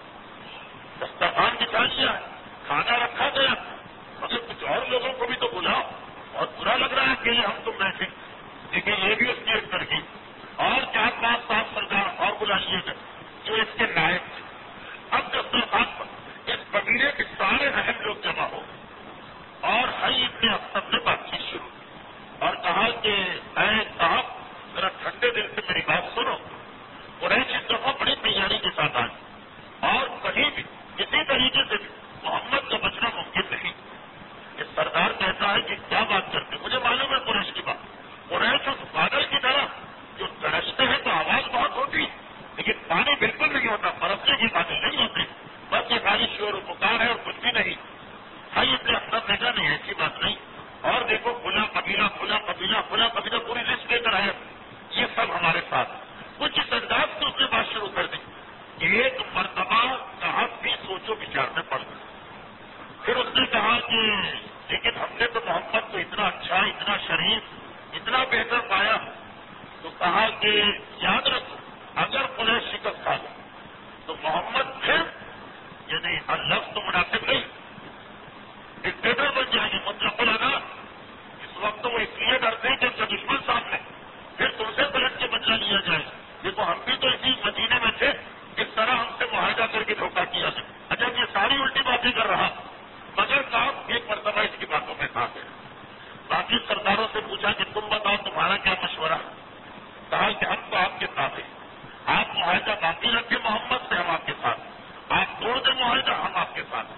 دسترخوان بچا لیا ہے، کھانا رکھا گیا، مگر کچھ اور لوگوں کو بھی تو بلاؤ، بہت برا لگ رہا ہے کہ ہم تم بیٹھے، لیکن یہ بھی اس کی ایک ترکیب اور 4-5 صاحب سردار اور بلا لیے گئے جو اس کے نائب تھے۔ اب دسترخوان پر اس قبیلے کے سارے اہم لوگ جمع ہو اور حی ابن اختر نے بات چیت شروع اور کہا کہ اے صاحب ذرا ٹھنڈے دل سے میری بات سنو، قریش اس دفعہ بڑی تیاری کے ساتھ آئی اور کہیں بھی کسی طریقے سے بھی محمد کا بچنا ممکن نہیں۔ یہ سردار کہتا ہے کہ کیا بات کرتے، مجھے معلوم ہے قریش کی بات، قریش اس بادل کی طرح جو ترستے ہیں تو آواز بہت ہوتی لیکن پانی بالکل نہیں ہوتا، برسنے کی باتیں نہیں ہوتی، بس یہ خالی شور و پکار ہے اور کچھ بھی نہیں۔ بھائی اتنے اختر نے کہا نہیں ایسی بات نہیں، اور دیکھو کھلا قبیلہ کھلا قبیلہ کھلا قبیلہ پوری لسٹ لے کر آئے، یہ سب ہمارے ساتھ کچھ اس انداز سے اس نے بات شروع کر دی کہ ایک مرتبہ کہاں بھی سوچو بچار میں پڑ گئی۔ پھر اس نے کہا کہ لیکن ہم نے تو محمد کو اتنا اچھا، اتنا شریف، اتنا بہتر پایا، تو کہا کہ یاد رکھو اگر قریش شکست کھا لے تو محمد پھر یعنی لفظ تو مناسب نہیں، ڈکٹیٹر بن جائیں گے مطلق العنان۔ اس وقت وہ اس لیے ڈرتے ہیں کہ ان کا دشمن سامنے، پھر تم سے پلٹ کے بدلہ لیا جائے۔ دیکھو ہم بھی تو اسی مدینے میں تھے، اس طرح ہم سے معاہدہ کر کے دھوکہ کیا گیا۔ اچھا یہ ساری الٹی باتیں کر رہا، مگر صاحب ایک مرتبہ اس کی باتوں میں کہا گیا۔ باقی سرداروں سے پوچھا کہ تم بتاؤ تمہارا کیا مشورہ ہے؟ کہا کہ ہم تو آپ کے ساتھ ہیں، آپ معاہدہ باقی رکھیں محمد سے، ہم آپ کے ساتھ، آپ توڑ دیں معاہدہ، ہم آپ کے ساتھ۔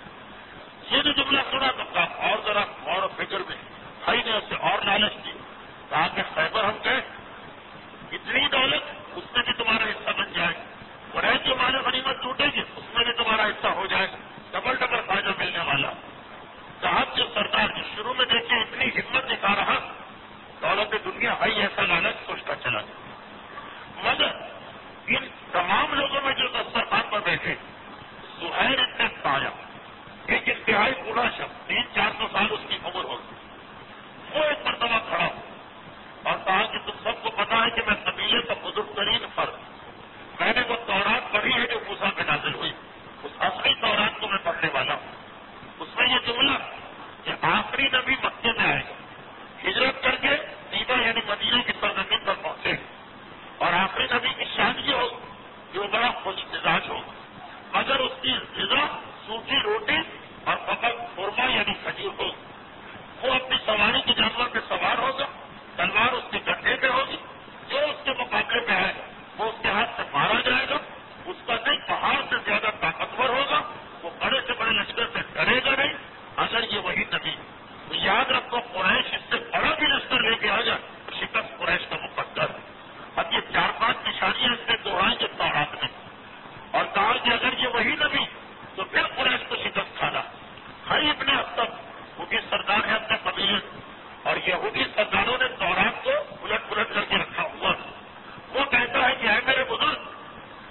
یہ جو جملہ سنا تو کہا اور ذرا غور و فکر میں، بھائی نے اسے اور لالچ دی، کہا کہ خیبر ہم گئے، اتنی دولت اس میں بھی تمہارا حصہ بن جائے، اور ہے جو مال غنیمت ٹوٹے گی اس میں بھی تمہارا حصہ ہو جائے، ڈبل ڈبل فائدہ ملنے والا۔ صاحب جو سردار جو شروع میں دیکھے اتنی ہمت دکھا رہا، دولت دنیا بھائی ایسا لالچ سوچتا چلا گیا۔ مگر ان تمام لوگوں میں جو دسترخوان پر بیٹھے زہیر ابن طالب، ایک انتہائی بوڑھا شخص، 300-400 سال اس کی عمر ہوگی، وہ ایک مرتبہ کھڑا ہو اور کہا کہ تم سب کو پتا ہے کہ میں قبیلے کا بزرگ ترین فرد، میں نے وہ تورات پڑھی ہے جو موسیٰ پہ نازل ہوئی، اس اصلی تورات کو میں پڑھنے والا ہوں۔ اس میں یہ جملہ کہ آخری نبی مکے میں آئے گا، ہجرت کر کے سیدھا یعنی مدینے کی سرزمین پر پہنچے، اور آخری نبی کی شان یہ ہوگی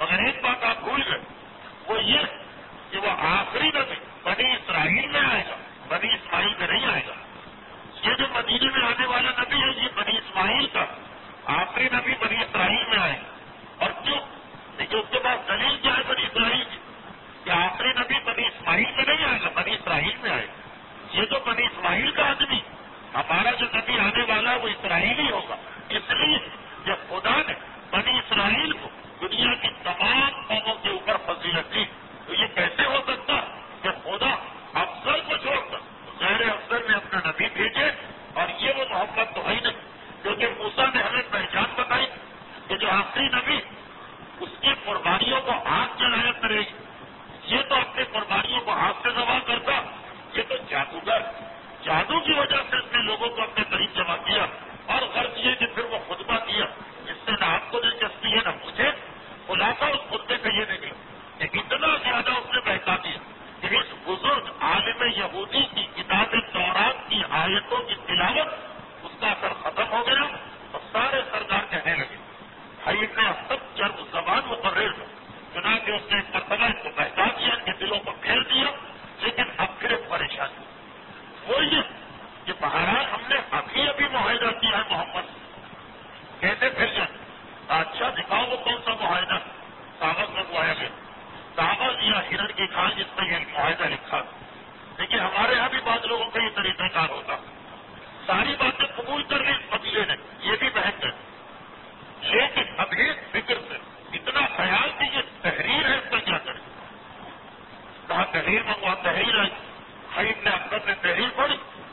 مگر ایک بات آپ بھول گئے، وہ یہ کہ وہ آخری نبی بنی اسرائیل میں آئے گا، بنی اسماعیل میں نہیں آئے گا۔ یہ جو مدینے میں آنے والا نبی ہے یہ بنی اسماعیل کا آخری نبی بنی اسرائیل میں آئے گا۔ اور کیوں؟ لیکن اس کے بعد دلیل کیا ہے بنی اسرائیل کی کہ آخری نبی بنی اسماعیل میں نہیں آئے گا، بنی اسرائیل میں آئے گا۔ یہ تو بنی اسماعیل کا آدمی، ہمارا جو نبی آنے والا ہے وہ اسرائیلی ہوگا۔ اس لیے جب خدا نے بنی اسرائیل کو دنیا کی تمام قوموں کے اوپر فضیلت دی تو یہ کیسے ہو سکتا کہ خدا افضل کو چھوڑ کر غیر افضل میں اپنا نبی بھیجے؟ اور یہ وہ محبت تو ہے ہی نہیں، کیونکہ موسیٰ نے ہمیں پہچان بتائی کہ جو آخری نبی اس کی قربانیوں کو ہاتھ چلایا کرے گی، یہ تو اپنی قربانیوں کو ہاتھ سے ذبح کرتا، یہ تو جادوگر، جادو کی وجہ سے اس نے لوگوں کو اپنے قریب جمع کیا اور غرض یہ کہ پھر وہ خطبہ کیا، اس سے نہ آپ کو دلچسپی ہے نہ مجھے۔ خلاصہ اس خطبے سے یہ نکلا کہ اتنا زیادہ اس نے بہکا دیا کہ اس بزرگ عالم یہودی کی کتاب تورات کی آیتوں کی تلاوت اس کا اثر ختم ہو گیا اور سارے سردار کہنے لگے بھائی ابن اخطب جب زبان مقرر ہو، چنانچہ اس نے ایک مرتبہ اس کو بہکا دیا، ان کے دلوں کو پھیر دیا، لیکن اب پھر ایک پریشانی وہ یہ کہ بہرحال ہم نے ابھی معاہدہ کیا ہے محمد سے، کیسے پھر جائیں؟ اچھا دکھاؤ وہ کون سا معاہدہ؟ کاغذ منگوایا گیا، کاغذ یا ہرن کی کھال جس میں یہ معاہدہ لکھا تھا۔ لیکن ہمارے یہاں بھی بعض لوگوں کا یہ طریقہ کار ہوتا، ساری باتیں قبول کر لی اس قبیلے نے، یہ بھی بہن ہے، لیکن ابھی فکر سے اتنا خیال کہ یہ تحریر ہے اس کا کیا کرے؟ کہا تحریر منگوا، تحریر آئی، حیب نے اکبر نے تحریر پڑھی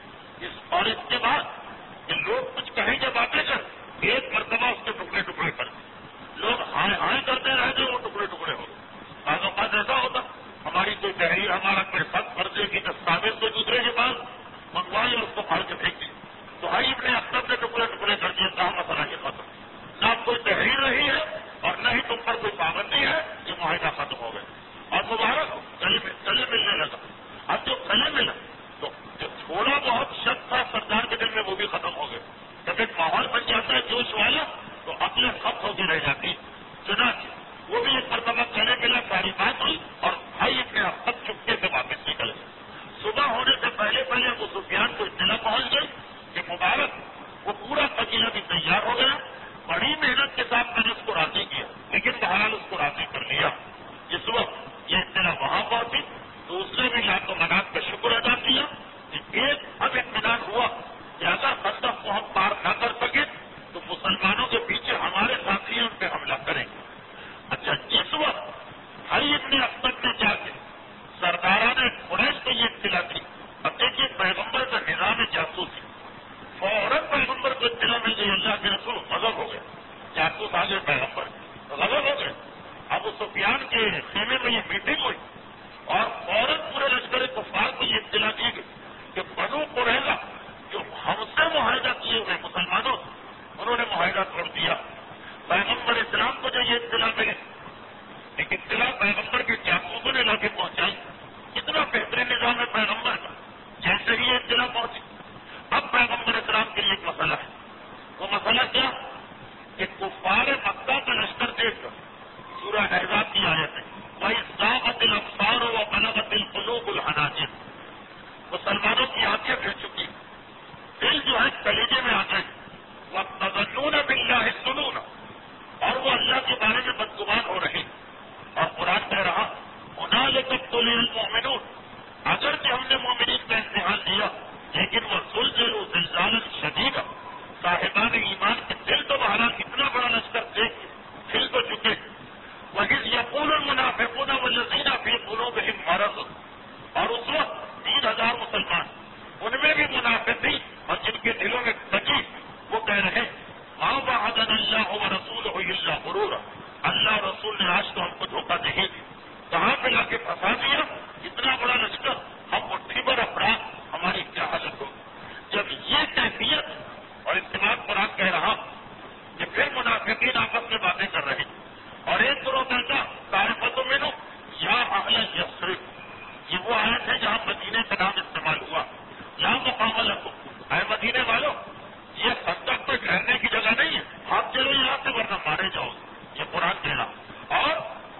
اور اس کے بعد کہ لوگ کچھ کہیں جب باتیں کر ایک مرتبہ اس کے ٹکڑے ٹکڑے کر لوگ ہائے ہائے کرتے رہ گئے، وہ ٹکڑے ٹکڑے ہو گئے۔ بعض اوقات ایسا ہوتا ہماری کوئی تحریر ہمارا کوئی خط فرضے کی دستاویز کو دوسرے کے پاس منگوائی اور اس کو پھاڑ کے پھینک دی، تو حیب نے اکبر نے ٹکڑے ٹکڑے کر دیا، کہا مسئلہ یہ ختم، نہ کوئی تحریر رہی ہے اور نہ ہی تم پر کوئی پابندی ہے، یہ معاہدہ ختم ہو گیا اور مبارک ہو گلے ملنے لگا۔ اب جو گلے ملا تو جو تھوڑا بہت شک تھا سردار کے دل میں وہ بھی ختم ہو گئے، جب ایک ماحول بن جاتا ہے جوش والا تو عقلیں خط ہو کے رہ جاتی، چنانچہ وہ بھی ایک مرتبہ گلے ملا، ساری بات ہوئی اور بھائی اپنے خط چپکے سے واپس نکل گئے۔ صبح ہونے سے پہلے ابو سفیان کو اطلاع پہنچ گئی کہ مبارک وہ پورا قبیلہ بھی تیار ہو گیا، بڑی محنت کے ساتھ میں نے اس کو راضی کیا لیکن بہرحال اس کو راضی کر لیا۔ جس وقت یہ اطلاع وہاں پہنچی تو اس نے بھی لات و منات کا شکر ادا کیا کہ ایک اب اطمینان ہوا کہ اگر خندق کو ہم پار نہ کر سکے تو مسلمانوں کے پیچھے ہمارے ساتھی ان پہ حملہ کریں گے۔ اچھا جس وقت ہر ابن اختر نے جا کے سرداران قریش کو یہ اطلاع دی، اب دیکھیے پیغمبر کا نظام جاسوسی، فوراً پیغمبر کو اطلاع مل گئی، اللہ کے رسول غضب ہو گئے، جاسوس آگے پیغمبر غضب ہو گئے۔ ابو سفیان کے خیمے میں یہ میٹنگ ہوئی اور فوراً پورے لشکر کفار کو یہ اطلاع دی گئی کہ بنو قریظہ جو ہم سے معاہدہ کیے ہوئے مسلمانوں انہوں نے معاہدہ توڑ دیا۔ پیغمبر اسلام کو جو یہ اطلاع ملی، ایک اطلاع پیغمبر کے جاسوسوں نے لا کے پہنچائی، اتنا بہترین نظام ہے پیغمبر کا، جیسے ہی یہ اطلاع پہنچی اب پیغمبر اسلام کے لیے ایک مسئلہ ہے، وہ مسئلہ کیا کہ کفار مکہ کا لشکر دیکھ کر سورہ احزاب کی آیت ہے وَإِذْ الْأَبْصَارُ وَبَلَغَتِ الْقُلُوبُ الْحَنَاجِرَ، مسلمانوں کی آنکھیں پھر چکی، دل جو ہے کلیجے میں آ گئے، وَتَظَنُّونَ بِاللَّهِ الظُّنُونَ، اور وہ اللہ کے بارے میں بدگمان ہو رہے اور قرآن کہہ رہا هُنَالِكَ ابْتُلِيَ الْمُؤْمِنُونَ، اگرچہ ہم نے مومنین کا امتحان لیا لیکن وہ زلزلوا زلزالا شدیدا، صاحبان ایمان کے دل تو بہرحال اتنا بڑا لشکر دیکھ ہل تو چکے۔ وَإِذْ يَقُولُ الْمُنَافِقُونَ وَالَّذِينَ فِي قُلُوبِهِم مَّرَضٌ، اور اس وقت 3,000 مسلمان ان میں بھی منافقین اور جن کے دلوں میں تکلیف، وہ کہہ رہے مَا وَعَدَنَا اللَّهُ وَرَسُولُهُ إِلَّا غُرُورًا، اللہ رسول نے آج تو ہم کو دھوکہ نہیں دی، کہاں پہ لا کے پھنسا دیا، اتنا بڑا لشکر ہم مٹھی پر افراد، ہماری کیا حالت ہو۔ جب یہ کیفیت اور استعمال قرآن کہہ رہا کہ پھر منافقین آپس میں باتیں کر رہے اور ایک گروہ کہتا طائفتٌ منھم یا اہل یثرب، یہ وہ آیت ہے جہاں مدینے کا نام استعمال ہوا، لا مقام لکم، اے مدینے والوں یہ خندق پہ ٹھہرنے کی جگہ نہیں ہے، آپ چلو یہاں سے ورنہ مارے جاؤ، یہ قرآن کہہ رہا۔ اور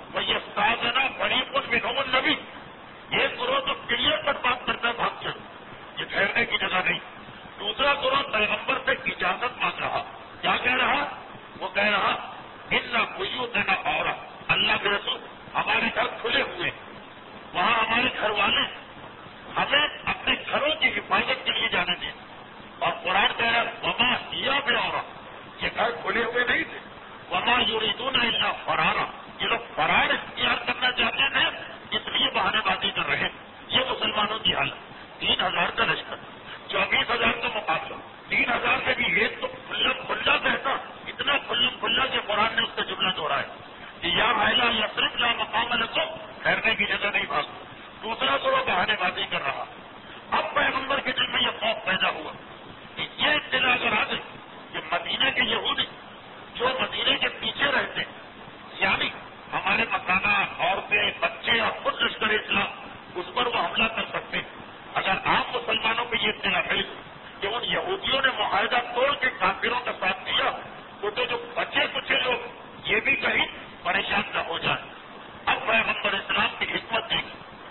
ہمارے گھر کھلے ہوئے، وہاں ہمارے گھر والے ہمیں اپنے گھروں کی حفاظت کے لیے جانے دیں. اور قرآن کہہ رہا وما یا بے اور یہ گھر کھلے ہوئے نہیں تھے. وما یریدون الا فرارا، یہ لوگ فرار اختیار کرنا چاہتے ہیں، اس لیے بہانے بازی کر رہے. یہ مسلمانوں کی حالت. 3000 کا لشکر، 24,000 کا مقابلہ، 3000 میں بھی ایک تو کھلا کہتا، اتنا کھلا کہ قرآن نے اس کا جملہ دوہرایا کہ یا اہل یثرب لا مقام لکم، ٹھہرنے کی جگہ نہیں بھاگ. دوسرا تو وہ بہانے بازی کر رہا. اب پیغمبر کے دل میں یہ خوف پیدا ہوا کہ یہ اطلاع اگر آ گئی کہ مدینے کے یہودی جو مدینے کے پیچھے رہتے یعنی ہمارے مکانات، عورتیں، بچے اور خود لشکر اسلام، اس پر وہ حملہ کر سکتے. اگر عام مسلمانوں کو یہ اطلاع ملی کہ ان یہودیوں نے معاہدہ توڑ کے کافروں کا ساتھ دیا، تو جو بچے کچے لوگ یہ بھی کہیں پریشان نہ ہو جائیں. اب پیغمبر اسلام کی حکمت دیکھی.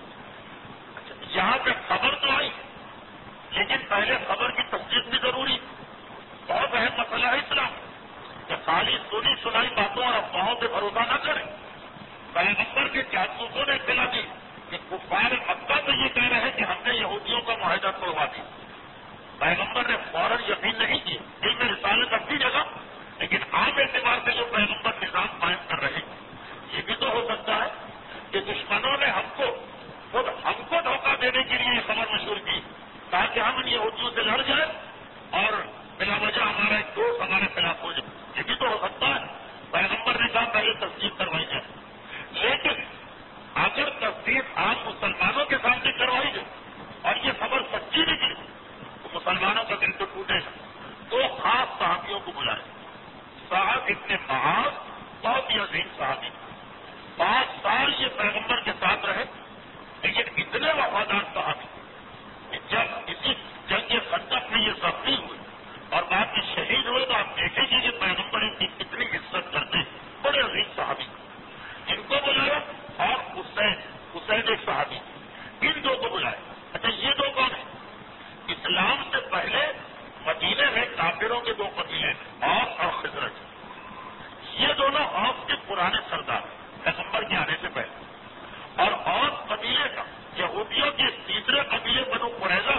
یہاں پہ خبر تو آئی، لیکن پہلے خبر کی تصدیق بھی ضروری. بہت اہم مسئلہ ہے اسلام کہ خالی سنی سنائی باتوں اور افواہوں پہ بھروسہ نہ کریں. پیغمبر کے جاسوسوں نے اطلاع دی کہ کفار مکہ تو یہ کہہ رہے ہیں کہ ہم نے یہودیوں کا معاہدہ توڑوا دیا. پیغمبر نے فوراً یقین نہیں کیا، دل میں رسالت اپنی جگہ، لیکن عام اعتبار سے جو پیغمبر نظام قائم کر رہے ہیں، یہ بھی تو ہو سکتا ہے کہ دشمنوں نے ہم کو دھوکہ دینے کے لیے یہ خبر مشہور کی تاکہ ہم ان یہودیوں سے لڑ جائیں اور بلا وجہ ہمارا ایک دوست ہمارے خلاف ہو جائے. یہ بھی تو ہو سکتا ہے. پیغمبر نے کہا پہلے تصدیق کروائی جائے. لیکن اگر تصدیق عام مسلمانوں کے سامنے کروائی جائے اور یہ خبر سچی نکلی تو مسلمانوں کا دل تو ٹوٹے گا. دو خاص صحابیوں کو بلائے. صاحب ابن معاذ بہت ہی عظیم صحابی، 5 سال یہ پیغمبر کے ساتھ رہے، لیکن اتنے وفادار صحابی کہ جب اسی جنگ خندق میں یہ زخمی ہوئے اور بعد میں شہید ہوئے تو آپ دیکھیں گے کہ پیغمبر ان کی کتنی عزت کرتے ہیں. بڑے عظیم صحابی ان کو بلایا اور حسین ایک صحابی، ان دو کو بلائے. اچھا یہ دو کون ہیں؟ اسلام سے پہلے مدینے میں کافروں کے 2 قبیلے اوس اور خزرج. یہ دونوں اوس کے پرانے سردار پیغمبر کے آنے سے پہلے، اور اوس قبیلے کا یہودیوں کے تیسرے قبیلے بنو قریظہ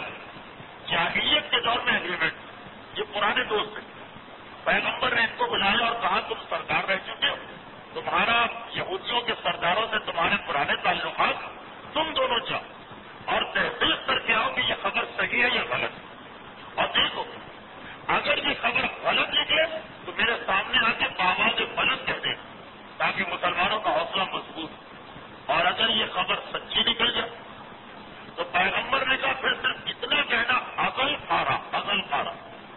جاہلیت کے دور میں ایگریمنٹ. یہ پرانے دوست ہیں. پیغمبر نے ان کو بلایا اور کہا تم سردار رہ چکے ہو، تمہارا یہودیوں کے سرداروں سے تمہارے پرانے تعلقات، تم دونوں جاؤ اور تحقیق کر کے آؤ کہ یہ خبر صحیح ہے یا غلط ہے. اور دیکھو اگر یہ خبر غلط نکلے تو میرے سامنے آ کے بآواز بلند کہہ دیں تاکہ مسلمانوں کا حوصلہ مضبوط ہو. اور اگر یہ خبر سچی نکل جائے تو پیغمبر نے کہا پھر صرف اتنا کہنا ازل پارا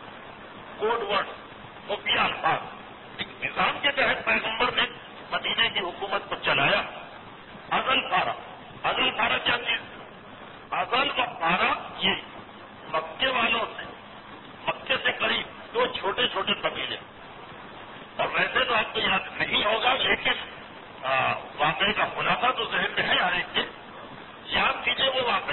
کوڈ ورڈ خفیہ الفاظ. ایک نظام کے تحت پیغمبر نے مدینے کی حکومت کو چلایا. ازل پارا کیا چیز؟ ازل و پارا یہ مکے والوں سے، مکے سے قریب 2 چھوٹے چھوٹے قبیلے. اور ویسے تو آپ کو یاد نہیں ہوگا لیکن واقعے کا خلاصہ تو ذہن میں ہے ہر ایک کے. یاد کیجیے وہ واقعہ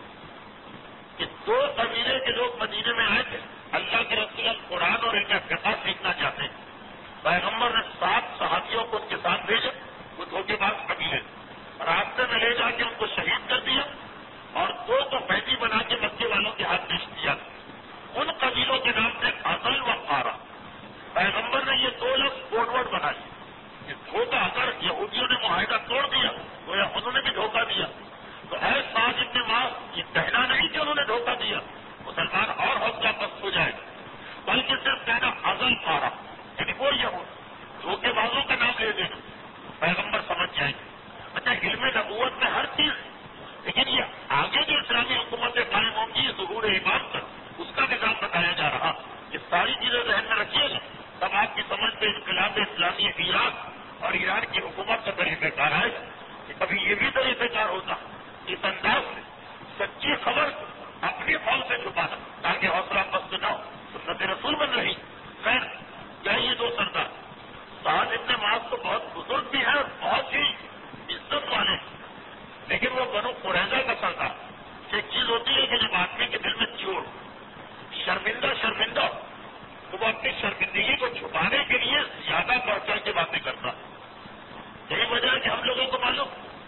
کہ 2 قبیلے کے لوگ مدینے میں آئے تھے. اللہ کے رسول قرآن اور ان کا فقہ سیکھنا چاہتے ہیں. پیغمبر نے 7 صحابیوں کو ان کے ساتھ بھیجا. وہ دھوکے باز قبیلے راستے میں لے جا کے ان کو شہید کر دیا اور 2 کو قیدی بنا کے مکے والوں کے ہاتھ پیش کیا. ان قبیلوں کے نام سے ازل و پارا. پیغمبر نے یہ 2 لفظ کوڈ ورڈ بنائے. یہ دھوکہ اگر یہودیوں نے معاہدہ توڑ دیا تو انہوں نے بھی دھوکہ دیا تو اے سعد ابن معاذ، یہ کہنا نہیں کہ انہوں نے دھوکہ دیا، مسلمان اور حوصلہ پست ہو جائے، بلکہ صرف کہنا ازل پارا یعنی وہ یہود دھوکے بازوں کا نام لے دینا، پیغمبر سمجھ جائیں گے. اچھا علم نبوت میں ہر چیز، لیکن یہ آگے جو اسلامی حکومتیں قائم ہوں گی ظہور ایمان پر اس کا نظام بتایا جا رہا. یہ ساری چیزیں ذہن میں رکھیے گا تب آپ کی سمجھ میں انقلاب اسلامی عراق اور ایران کی حکومت کا طریقہ کار آئے گا کہ کبھی یہ بھی طریقہ کار ہوتا اس انداز سے سچی خبر اپنی قوم سے چھپانا تاکہ حوصلہ پست نہ ہو. سنت رسول بن رہی. خیر کیا یہ 2 سردار سعد ابن معاذ تو بہت بزرگ بھی ہے اور بہت ہی عزت والے، لیکن وہ بنو قریظہ کا سردار. ایک چیز ہوتی ہے کہ جب آدمی کے دل میں چوٹ شرمندہ تو وہ اپنی شرمندگی کو چھپانے کے لیے زیادہ بڑھ چڑھ کے باتیں کرتا. یہی وجہ ہے کہ ہم لوگوں کو معلوم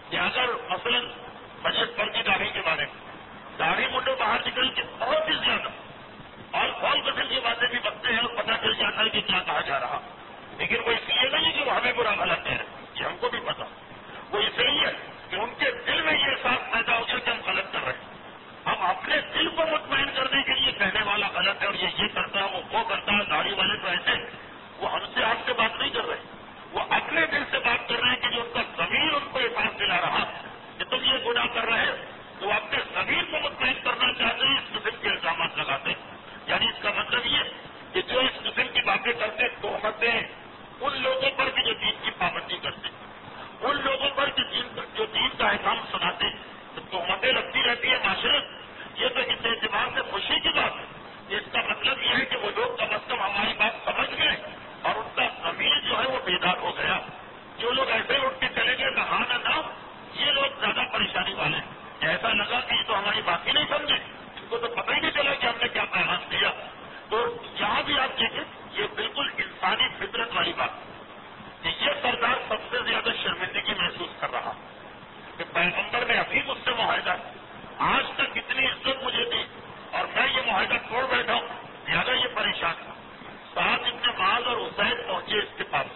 کہ اگر مثلاً بجٹ پر کی داڑھی کے بارے میں داڑھی منڈو باہر نکل کے بہت ہی زیادہ اور فال قسم کی باتیں بھی بکتے ہیں اور پتہ چل جاتا ہے کہ کیا کہا جا رہا، لیکن وہ اس لیے نہیں کہ وہ ہمیں برا بھلا کہہ رہے ہیں، یہ ہم کو بھی پتا، وہ اس لیے ہے کہ ان کے دل میں یہ احساس پیدا ہو گیا کہ ہم غلط کر رہے ہیں۔ ہم اپنے دل کو مطمئن کرنے کے لیے کہنے والا غلط ہے اور یہ کرتا ہے وہ کرتا ہے، داڑھی والے تو ایسے، وہ ہم سے آپ سے بات نہیں کر رہے، وہ اپنے دل سے بات کر رہے ہیں کہ جو ان کا ضمیر ان کو احساس دلا رہا کہ تم یہ گناہ کر رہے ہو، تو اپنے ضمیر کو مطمئن کرنا چاہتے ہیں، اس قسم کے الزامات لگاتے ہیں۔ یعنی اس کا مطلب یہ کہ جو اس قسم کی باتیں کرتے تہمتیں ان لوگوں پر بھی جو دین کی پابندی کرتے، ان لوگوں پر جو دین کا احکام سناتے، تو تہمتیں لگتی رہتی ہے معاشرت۔ یہ تو اس اعتبار سے خوشی کی بات ہے، اس کا مطلب یہ ہے کہ وہ لوگ کم از کم ہماری بات سمجھ گئے اور ان کا ضمیر جو ہے وہ بیدار ہو گیا۔ جو لوگ ایسے اٹھ کے چلے گئے نہ ہاں نہ نہ، یہ لوگ زیادہ پریشانی والے ہیں۔ ایسا لگا کہ یہ تو ہماری بات ہی نہیں سمجھے، ان کو تو پتہ ہی نہیں چلا کہ ہم نے کیا پیغام دیا۔ تو یہاں بھی آپ دیکھیں یہ بالکل انسانی فطرت والی بات کہ یہ سردار سب سے زیادہ شرمندگی محسوس کر رہا کہ پیغمبر نے ابھی مجھ سے معاہدہ آج تک اتنی عزت مجھے دی اور میں یہ معاہدہ توڑ بیٹھا ہوں، زیادہ یہ پریشان تھا۔ ساتھ اتنے معاذ اور حسین پہنچے اس کے پاس،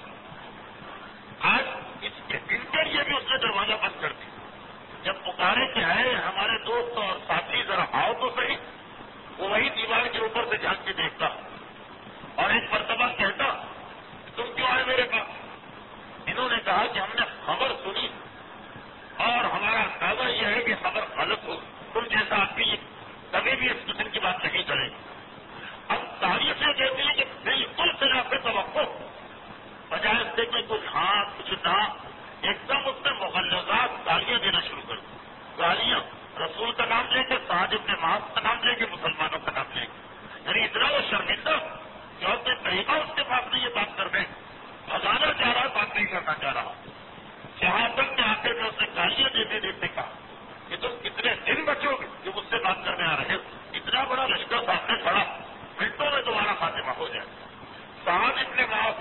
آج ان کے لیے بھی اس نے دروازہ بند کر دیا۔ جب پکارے کہ ہے ہمارے دوست اور ساتھی ذرا آؤ تو صحیح، وہ وہی دیوار کے اوپر سے جھانک کے دیکھتا اور ایک مرتبہ کہتا تم کیوں آئے میرے پاس؟ انہوں نے کہا کہ ہم نے خبر سنی اور ہمارا اندازہ یہ ہے کہ خبر غلط ہو، تم جیسا آدمی کبھی بھی اس قسم کی بات نہیں کرے۔ اب تاریخیں کہتی ہیں کہ بالکل خلاف توقع، بجائے اس سے کہ کچھ ہاں کچھ نہ، ایک دم اس نے مغلظات گالیاں دینا شروع کر دی۔ گالیاں رسول کا نام لے کے، سعد بن معاذ کا نام لے کے، مسلمانوں کا نام لے کے، یعنی اتنا وہ شرمندہ کہ اور کوئی طریقہ اس کے پاس نہیں یہ بات کر دیں، بھگانا چاہ رہا، بات نہیں کرنا چاہ رہا۔ شہادت کے آخر میں اس نے گالیاں دیتے دیتے کہا کہ تم کتنے دن بچو گے جو مجھ سے بات کرنے آ رہے ہو، اتنا بڑا لشکر سامنے کھڑا، منٹوں میں تمہارا خاتمہ ہو جائے۔ سعد بن معاذ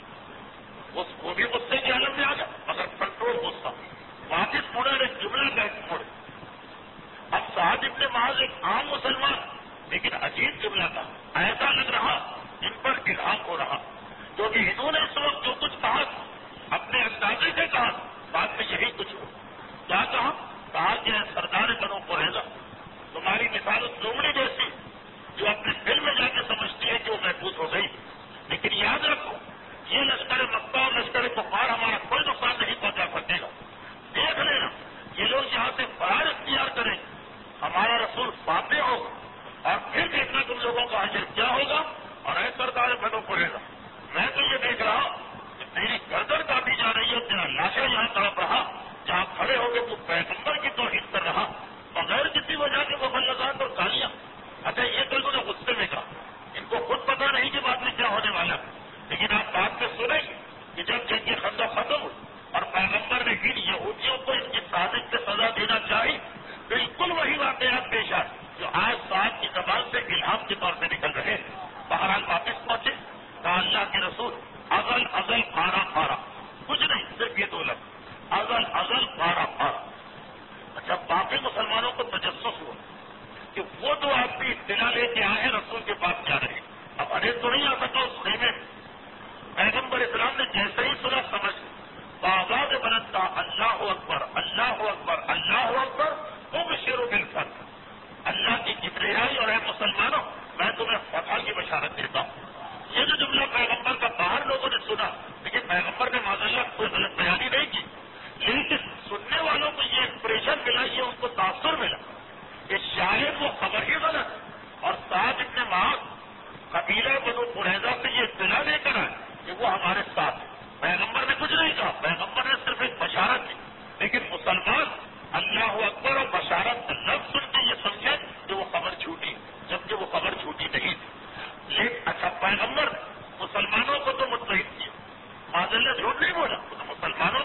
وہ بھی غصے کے عالم میں آ گیا مگر کنٹرول غصہ، واپس مڑے ایک جملہ کا ایک موڑ۔ اب سعد بن معاذ ایک عام مسلمان لیکن عجیب جملہ تھا، ایسا لگ رہا ان پر الہام ہو رہا، کیونکہ انہوں نے اس وقت جو کچھ کہا اپنے اندازے سے کہا، بعد میں یہی کچھ ہو۔ کیا کہا کہ سردار بنو قریظہ تمہاری مثال اس لومڑی جیسی جو اپنے دل میں جا کے سمجھتی ہے کہ وہ محفوظ ہو گئی، لیکن یاد رکھو یہ لشکر مکہ اور لشکر کفار ہمارا کوئی نقصان نہیں پہنچا سکے گا۔ دیکھ لینا یہ لوگ یہاں سے فرار اختیار کریں، ہمارا رسول فاتح ہوگا اور پھر دیکھنا تم لوگوں کا حشر کیا ہوگا۔ اور اے سردار بنو قریظہ میں تو یہ دیکھ رہا کہ تیری گردن کاٹی جا رہی ہے، تیرا لاشا یہاں تڑپ رہا، جہاں کھڑے ہو کے تو پیغمبر کی توہین کر رہا بغیر کسی وجہ کے مغلظات اور گالیاں۔ اچھا یہ تو انہوں نے غصے میں کہا، ان کو خود پتا نہیں کہ بعد میں کیا ہونے والا، لیکن آپ بات میں سنیں گے کہ جب جنگ خندق ختم ہوئی اور پیغمبر نے ان یہودیوں کو اس کی سازش سے سزا دینا چاہی، بالکل وہی واقعات پیش آئے جو آج ساتھ کی زبان سے الہام کے طور سے نکل رہے۔ بہرحال واپس پہنچے، کہا اللہ کے رسول ازل ازل پارا پارا، کچھ نہیں صرف یہ دو لفظ ازل ازل پارا پارا۔ اچھا باقی مسلمانوں کو تجسس ہوا کہ وہ تو آپ کی اطلاع لے کے آئے ہیں رسول کے پاس جا رہے ہیں، اب انہیں تو نہیں آ سکا اس خیمے میں۔ پیغمبر اسلام نے جیسے ہی سنا سمجھ آواز بلند کہا اللہ اکبر اللہ اکبر اللہ اکبر، ابشروا بالفتح، اللہ کی کبریائی اور اے مسلمانوں میں تمہیں فتح کی بشارت دیتا ہوں۔ یہ جو جملہ پیغمبر کا باہر لوگوں نے سنا، لیکن پیغمبر نے معذرت کوئی غلط بیانی نہیں کی، لیکن سننے والوں کو یہ ایکسپریشن ملا، یہ ان کو تاثر ملا کہ شاید وہ خبر ہی غلط، اور سعد بن معاذ قبیلہ بنو قریظہ سے یہ اطلاع لے کر آئے کہ وہ ہمارے ساتھ ہے۔ پیغمبر نے کچھ نہیں کہا، پیغمبر نے صرف ایک بشارت دی، لیکن مسلمان اللہ اکبر اور بشارت لفظ سن کے یہ سمجھے کہ وہ خبر جھوٹی، جبکہ وہ خبر جھوٹی نہیں تھی۔ لیکن اچھا پیغمبر مسلمانوں کو تو مطمئن کیا، معذ اللہ جھوٹ نہیں بولا، مسلمانوں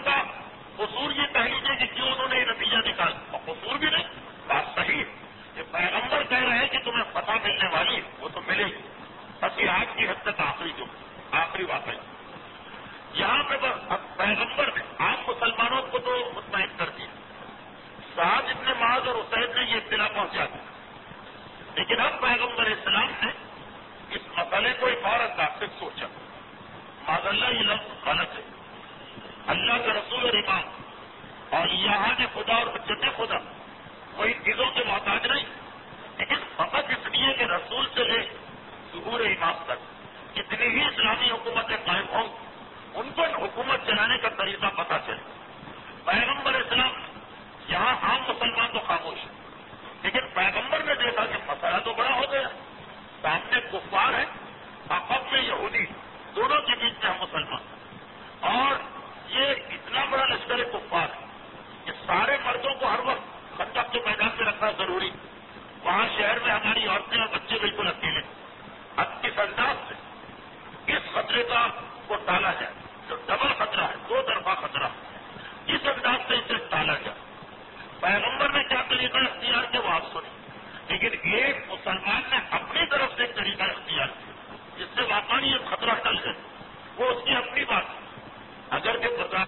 لیکن اب پیغمبر اسلام نے اس مسئلے کو ایک اور انداز سے سوچا. معاذ اللہ یہ لفظ غلط ہے. اللہ کے رسول اور امام اور یہاں کے خدا اور بچے خدا وہ ان چیزوں کے محتاج نہیں، لیکن فقط اس لیے کہ رسول سے لے ظہور امام تک کتنی ہی اسلامی حکومتیں قائم ہوں ان کو حکومت چلانے کا طریقہ پتہ چلے. پیغمبر اسلام یہاں عام مسلمان تو خاموش ہے، لیکن پیغمبر نے دیکھا کہ مسئلہ تو بڑا ہو گیا. سامنے کفار ہے، عقب میں یہودی، دونوں کے بیچ میں ہم مسلمان، اور یہ اتنا بڑا لشکر کفار ہے کہ سارے مردوں کو ہر وقت خندق کے میدان میں رکھنا ضروری. وہاں شہر میں ہماری عورتیں اور بچے بالکل اکیلے. اب کس انداز سے اس خطرے کو ٹالا جائے جو ڈبل خطرہ ہے، دو طرفہ خطرہ، اس انداز سے اسے ٹالا جائے. پیغمبر نے کیا طریقہ اختیار کیا وہ آپ سنیں، لیکن ایک مسلمان نے اپنی طرف سے ایک طریقہ اختیار کیا جس سے واقعی یہ خطرہ ٹل گیا. وہ اس کی اپنی بات ہے. اگر کہ بتا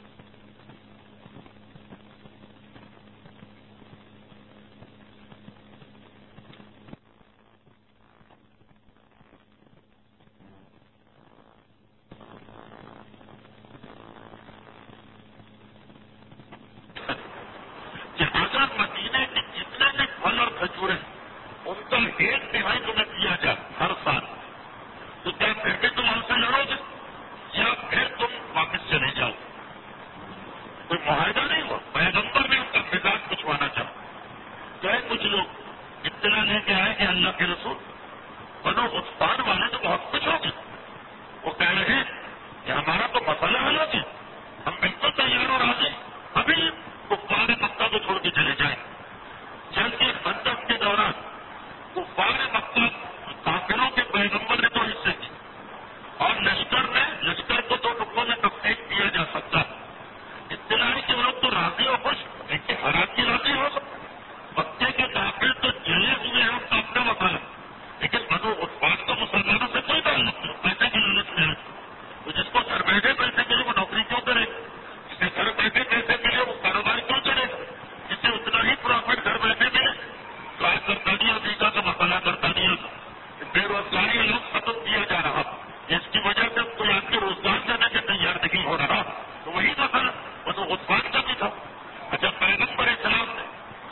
کہ اگر مدینے کے جتنے بھی پھل اور کھجورے ان کا 1/3 تمہیں دیا جائے ہر سال، تو کیا پھر بھی تم ہم سے لڑو گے یا پھر تم واپس چلے جاؤ؟ کوئی معاہدہ نہیں ہوا. پیغمبر نے ان کا مزاج پوچھوانا چاہا. گئے کچھ لوگ اطلاع لے کے آئے کہ اللہ کے رسول بنو غطفان والے تو بہت کچھ ہو گئے. وہ کہہ رہے ہیں کہ ہمارا تو مسئلہ حل ہو گیا، ہم بالکل تیار اور راضی ابھی کفار مکہ کو چھوڑ کے چلے جائیں. جنگ کے خندق کے دوران کفار مکہ کافروں کے پیغمبر نے تو حصے کی، اور لشکر کو 2 ٹکڑوں میں تقسیم کیا جا سکتا. اطلاع کے لوگ تو راضی ہو خوش، لیکن حالات کی راضی ہو سکتا. مکے کے کافر تو جلے ہوئے ہیں ان کا اپنا مسئلہ، لیکن بنو غطفان تو مسلمانوں سے کوئی تعلق نہیں. پیسے کی لالچ میں ہے تو جس کو گھر بیٹھے پیسے ملے وہ نوکری کیوں کرے، جسے گھر بیٹھے پیسے ملے وہ کاروبار کیوں چلے، جسے اتنا ہی پروفٹ گھر بیٹھے ملے تو آج برطانیہ امریکہ کا مسئلہ برطانیہ کا بے روزگاری لوگ ختم کیا جا رہا، جس کی وجہ سے کوئی آپ کے روزگار دینے کے تیار نہیں ہو رہا، تو وہی مسئلہ بنو غطفان کا بھی تھا. اچھا پیغمبر اسلام نے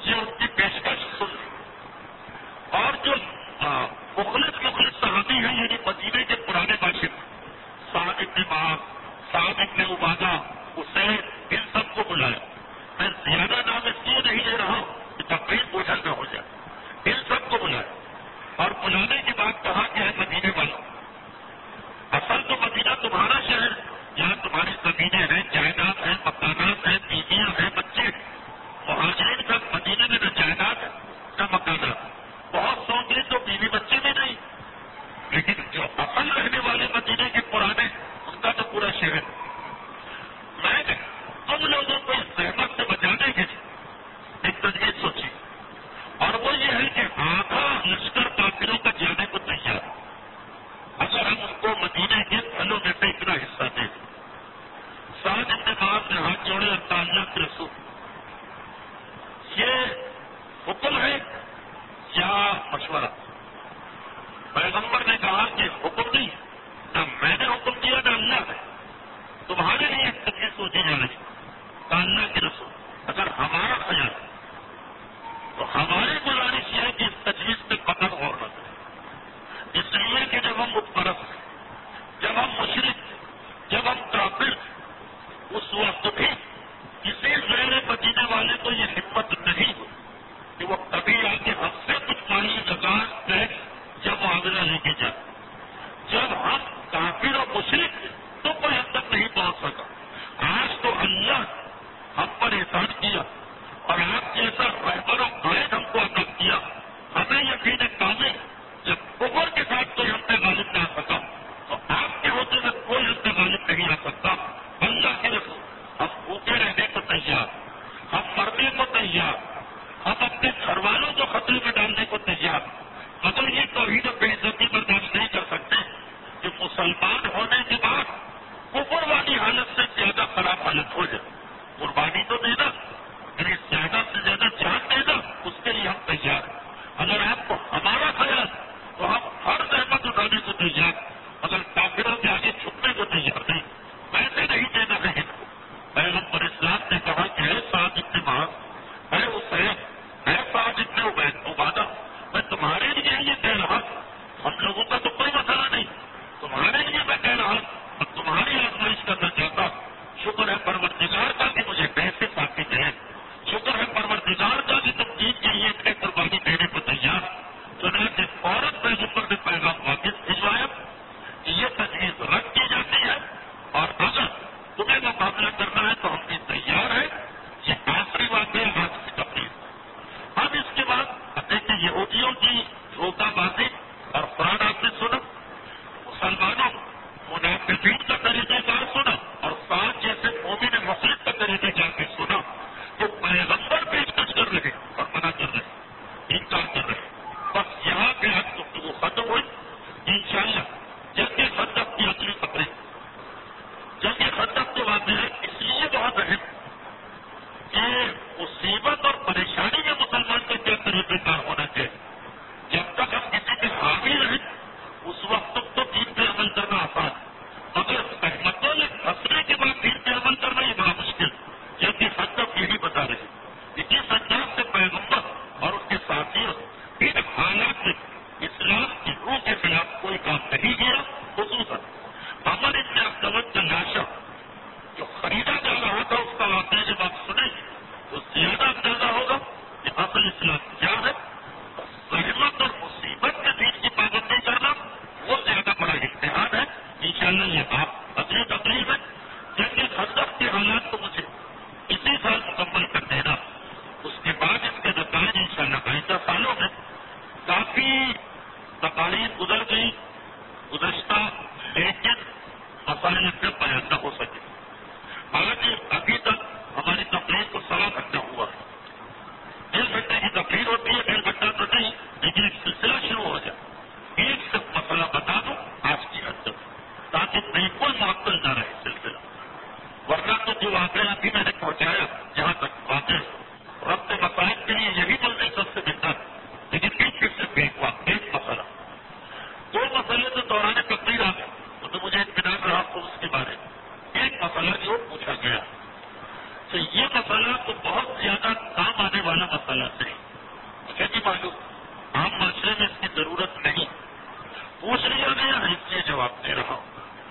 میں جا کے سنا کہ پیغمبر پیشکش کر رہے اور منع کر رہے، انکار کر رہے. بس یہاں پہ آج گفتگو ختم ہوئی. انشاءاللہ جنگ خندق کی اگلی تقریب، جنگ خندق کے واقعات اس لیے بہت اہم کہ مصیبت اور پریشانی میں مسلمان کا کیا طریقہ کار ہونا چاہیے. جب تک ہم کسی کے حامی رہیں اس وقت تک تو دین پہ عمل کرنا آسان، مگر سہمتوں میں پھنسنے کے بعد دین پہ عمل کرنا یہ بڑا مشکل. جبکہ خندق یہی بتا رہے کہ جس انداز سے پیغمبر اور اس کے ساتھیوں ان حالات میں اسلام کی روح کے خلاف کوئی کام نہیں کیا، خصوصاً عمر ابن عبد کا لاشا جو خریدا جا رہا تھا اس کا واقعہ جب آپ سنیں تو زیادہ اندازہ ہوگا کہ اصل اسلام کیا ہے. رحمت اور مصیبت کے دین کی پابندی کرنا وہ زیادہ بڑا اجتہاد ہے. انشاءاللہ یہ آپ اگلی تقریب ہے. جنگ خندق کے حالات کو مجھے اسی سال مکمل کر دینا، اس کے بعد اس کے نتائج انشاءاللہ آئندہ سالوں میں. کافی تقاریب گزر گئی گزشتہ، لیکن مسائل سے بیان نہ ہو سکے. حالانکہ ابھی تک ہماری تقریر کو 1.25 گھنٹہ ہوا ہے. 1.5 گھنٹے کی تقریر ہوتی ہے، 1.5 گھنٹہ تو نہیں، لیکن ایک سلسلہ شروع ہو جائے. ایک سے مسئلہ بتا دوں آج کی حد تک تاکہ بالکل معطل نہ رہے سلسلہ. ورنہ تو جو واقعہ ابھی میں نے پہنچایا جہاں تک واقع ربط مسائل کے لیے یہی منزل سب سے بہتر، لیکن ایک سے ایک مسئلہ 2 مسئلے تو دوران تقریر آ گئے تو مجھے اطمینان رہا تو اس کے بارے میں ایک مسئلہ جو پوچھا گیا تو یہ مسئلہ تو بہت زیادہ کام آنے والا مسئلہ نہیں. مجھے بھی معلوم عام معاشرے میں اس کی ضرورت نہیں، پوچھ لیا گیا ہے اس لیے جواب دے رہا ہوں.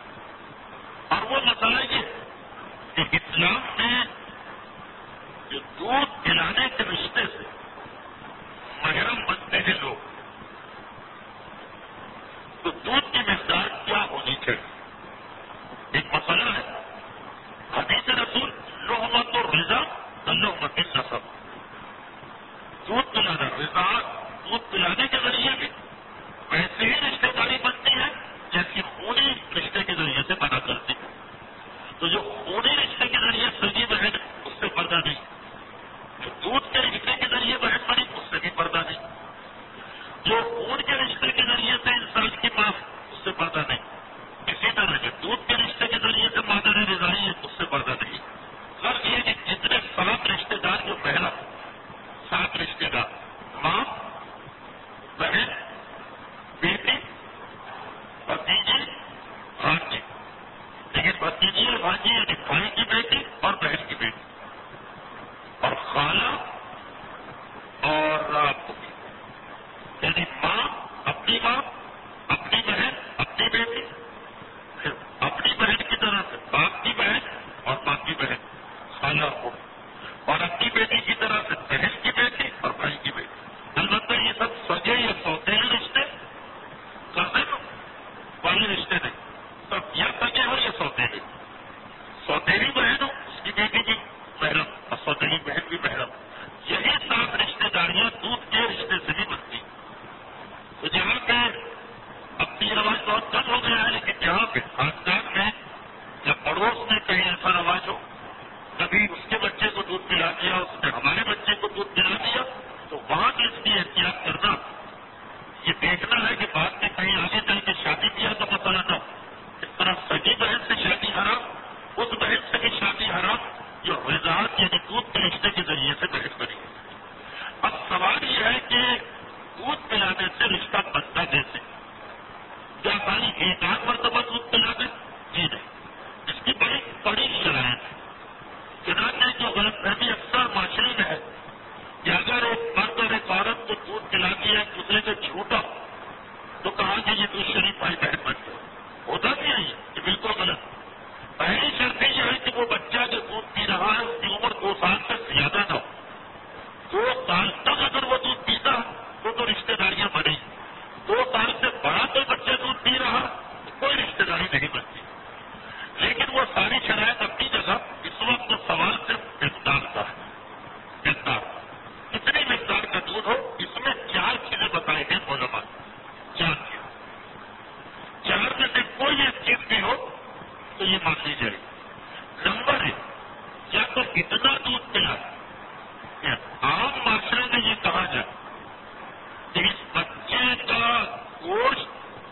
اور وہ مسئلہ یہ کہ اسلام میں جو دودھ پلانے کے رشتے سے محرم بنتے ہیں لوگ، تو دودھ کی مقدار کیا ہونی چاہیے. ایک مسئلہ ہے. حدیث رسول لحمت الرضا لحمت النسب، دودھ پلانا رضا، دودھ پلانے کے ذریعے بھی ویسے ہی رشتے داری بنتی ہے جیسی خونی رشتے کے ذریعے سے بنا کرتی ہے. تو جو خونی رشتے کے ذریعے سگی بہن اس سے پردہ نہیں، جو دودھ کے رشتے کے ذریعے بہن بنی اس سے بھی پردہ نہیں، جو خون کے رشتے کے ذریعے سے انسان کی ماں اس سے پردہ نہیں. اسی طرح جو دودھ کے رشتے کے ذریعے سے مادر رضائی ہے اس سے پردہ نہیں. فرق یہ کہ جتنے 7 رشتے دار جو پہلا 7 رشتے دار ماں، بہن، بیٹی، بھتیجی، بھانجی، لیکن بھتیجی اور بھانجی یعنی بھائی کی بیٹی اور بہن کی بیٹی، اور خالہ اور یعنی ماں، اپنی بہن، اپنی بیٹی، پھر اپنی بہن کی طرح سے باپ کی بہن اور باپ کی بہن خالہ ہو، اور اپنی بیٹی کی طرح سے بہن کی بیٹی اور بھائی کی بیٹی. البتہ یہ سب سگے یا سوتےلے رشتے کرنے والے رشتے نہیں، سب یا سگے ہو یا سوتےلے. سوتےلی بہن ہو اس کی بیٹی بھی محرم اور سوتےلی بہن بھی محرم. یہی 7 رشتے داریاں دودھ کے رشتے سے بھی بنتی. تو جہاں پہ اب یہ رواج بہت کم ہو گیا ہے، لیکن جہاں پہ خاندان میں یا پڑوس میں کہیں ایسا رواج ہو، کبھی اس کے بچے کو دودھ پلا دیا، اس نے ہمارے بچے کو دودھ پلا دیا، تو وہاں بھی اس کی احتیاط کرنا، یہ دیکھنا ہے کہ بعد میں کہیں آگے چل کے شادی کیا تو مسئلہ نہ ہو. اس طرح سگی بہن سے شادی حرام، اس بہن سے بھی شادی حرام جو رضاعت یعنی دودھ کے رشتے کے ذریعے سے بہن بنی. اب سوال یہ ہے کہ دودھ پلانے سے رشتہ بنتا کیسے؟ کیا خالی ایک آدھ مرتبہ دودھ پلا دیں؟ جی نہیں، اس کی بڑی شرائط ہے. چنانچہ جو غلط فہمی اکثر معاشرے میں ہے کہ اگر ایک مرد اور ایک عورت کو دودھ پلا دیا ایک دوسرے سے جھوٹا تو کہا کہ یہ دودھ شریف بھائی بہن بن گئے. ہوتا بھی نہیں، یہ بالکل غلط. پہلی شرط یہ ہے کہ وہ بچہ جو دودھ پی رہا ہے اس کی عمر 2 سال سے زیادہ نہ ہو. 2 سال تک اگر وہ دودھ پیتا تو رشتے داریاں بنیں. 2 سال سے بڑا کوئی بچہ دودھ پی رہا تو کوئی رشتے داری نہیں بنتی. لیکن وہ ساری شرائط اپنی جگہ. اس وقت سوال صرف مقدار کا ہے. مقدار کتنی مقدار کا دودھ ہو، اس میں 4 چیزیں بتائی گئی علماء. 4 چیز، 4 میں سے کوئی ایک چیز بھی ہو تو یہ مان لی جائے. نمبر 1، یا تو اتنا اتنا دودھ پلائے کہ عام معاشرے میں یہ کہا جائے کہ اس بچے کا گوشت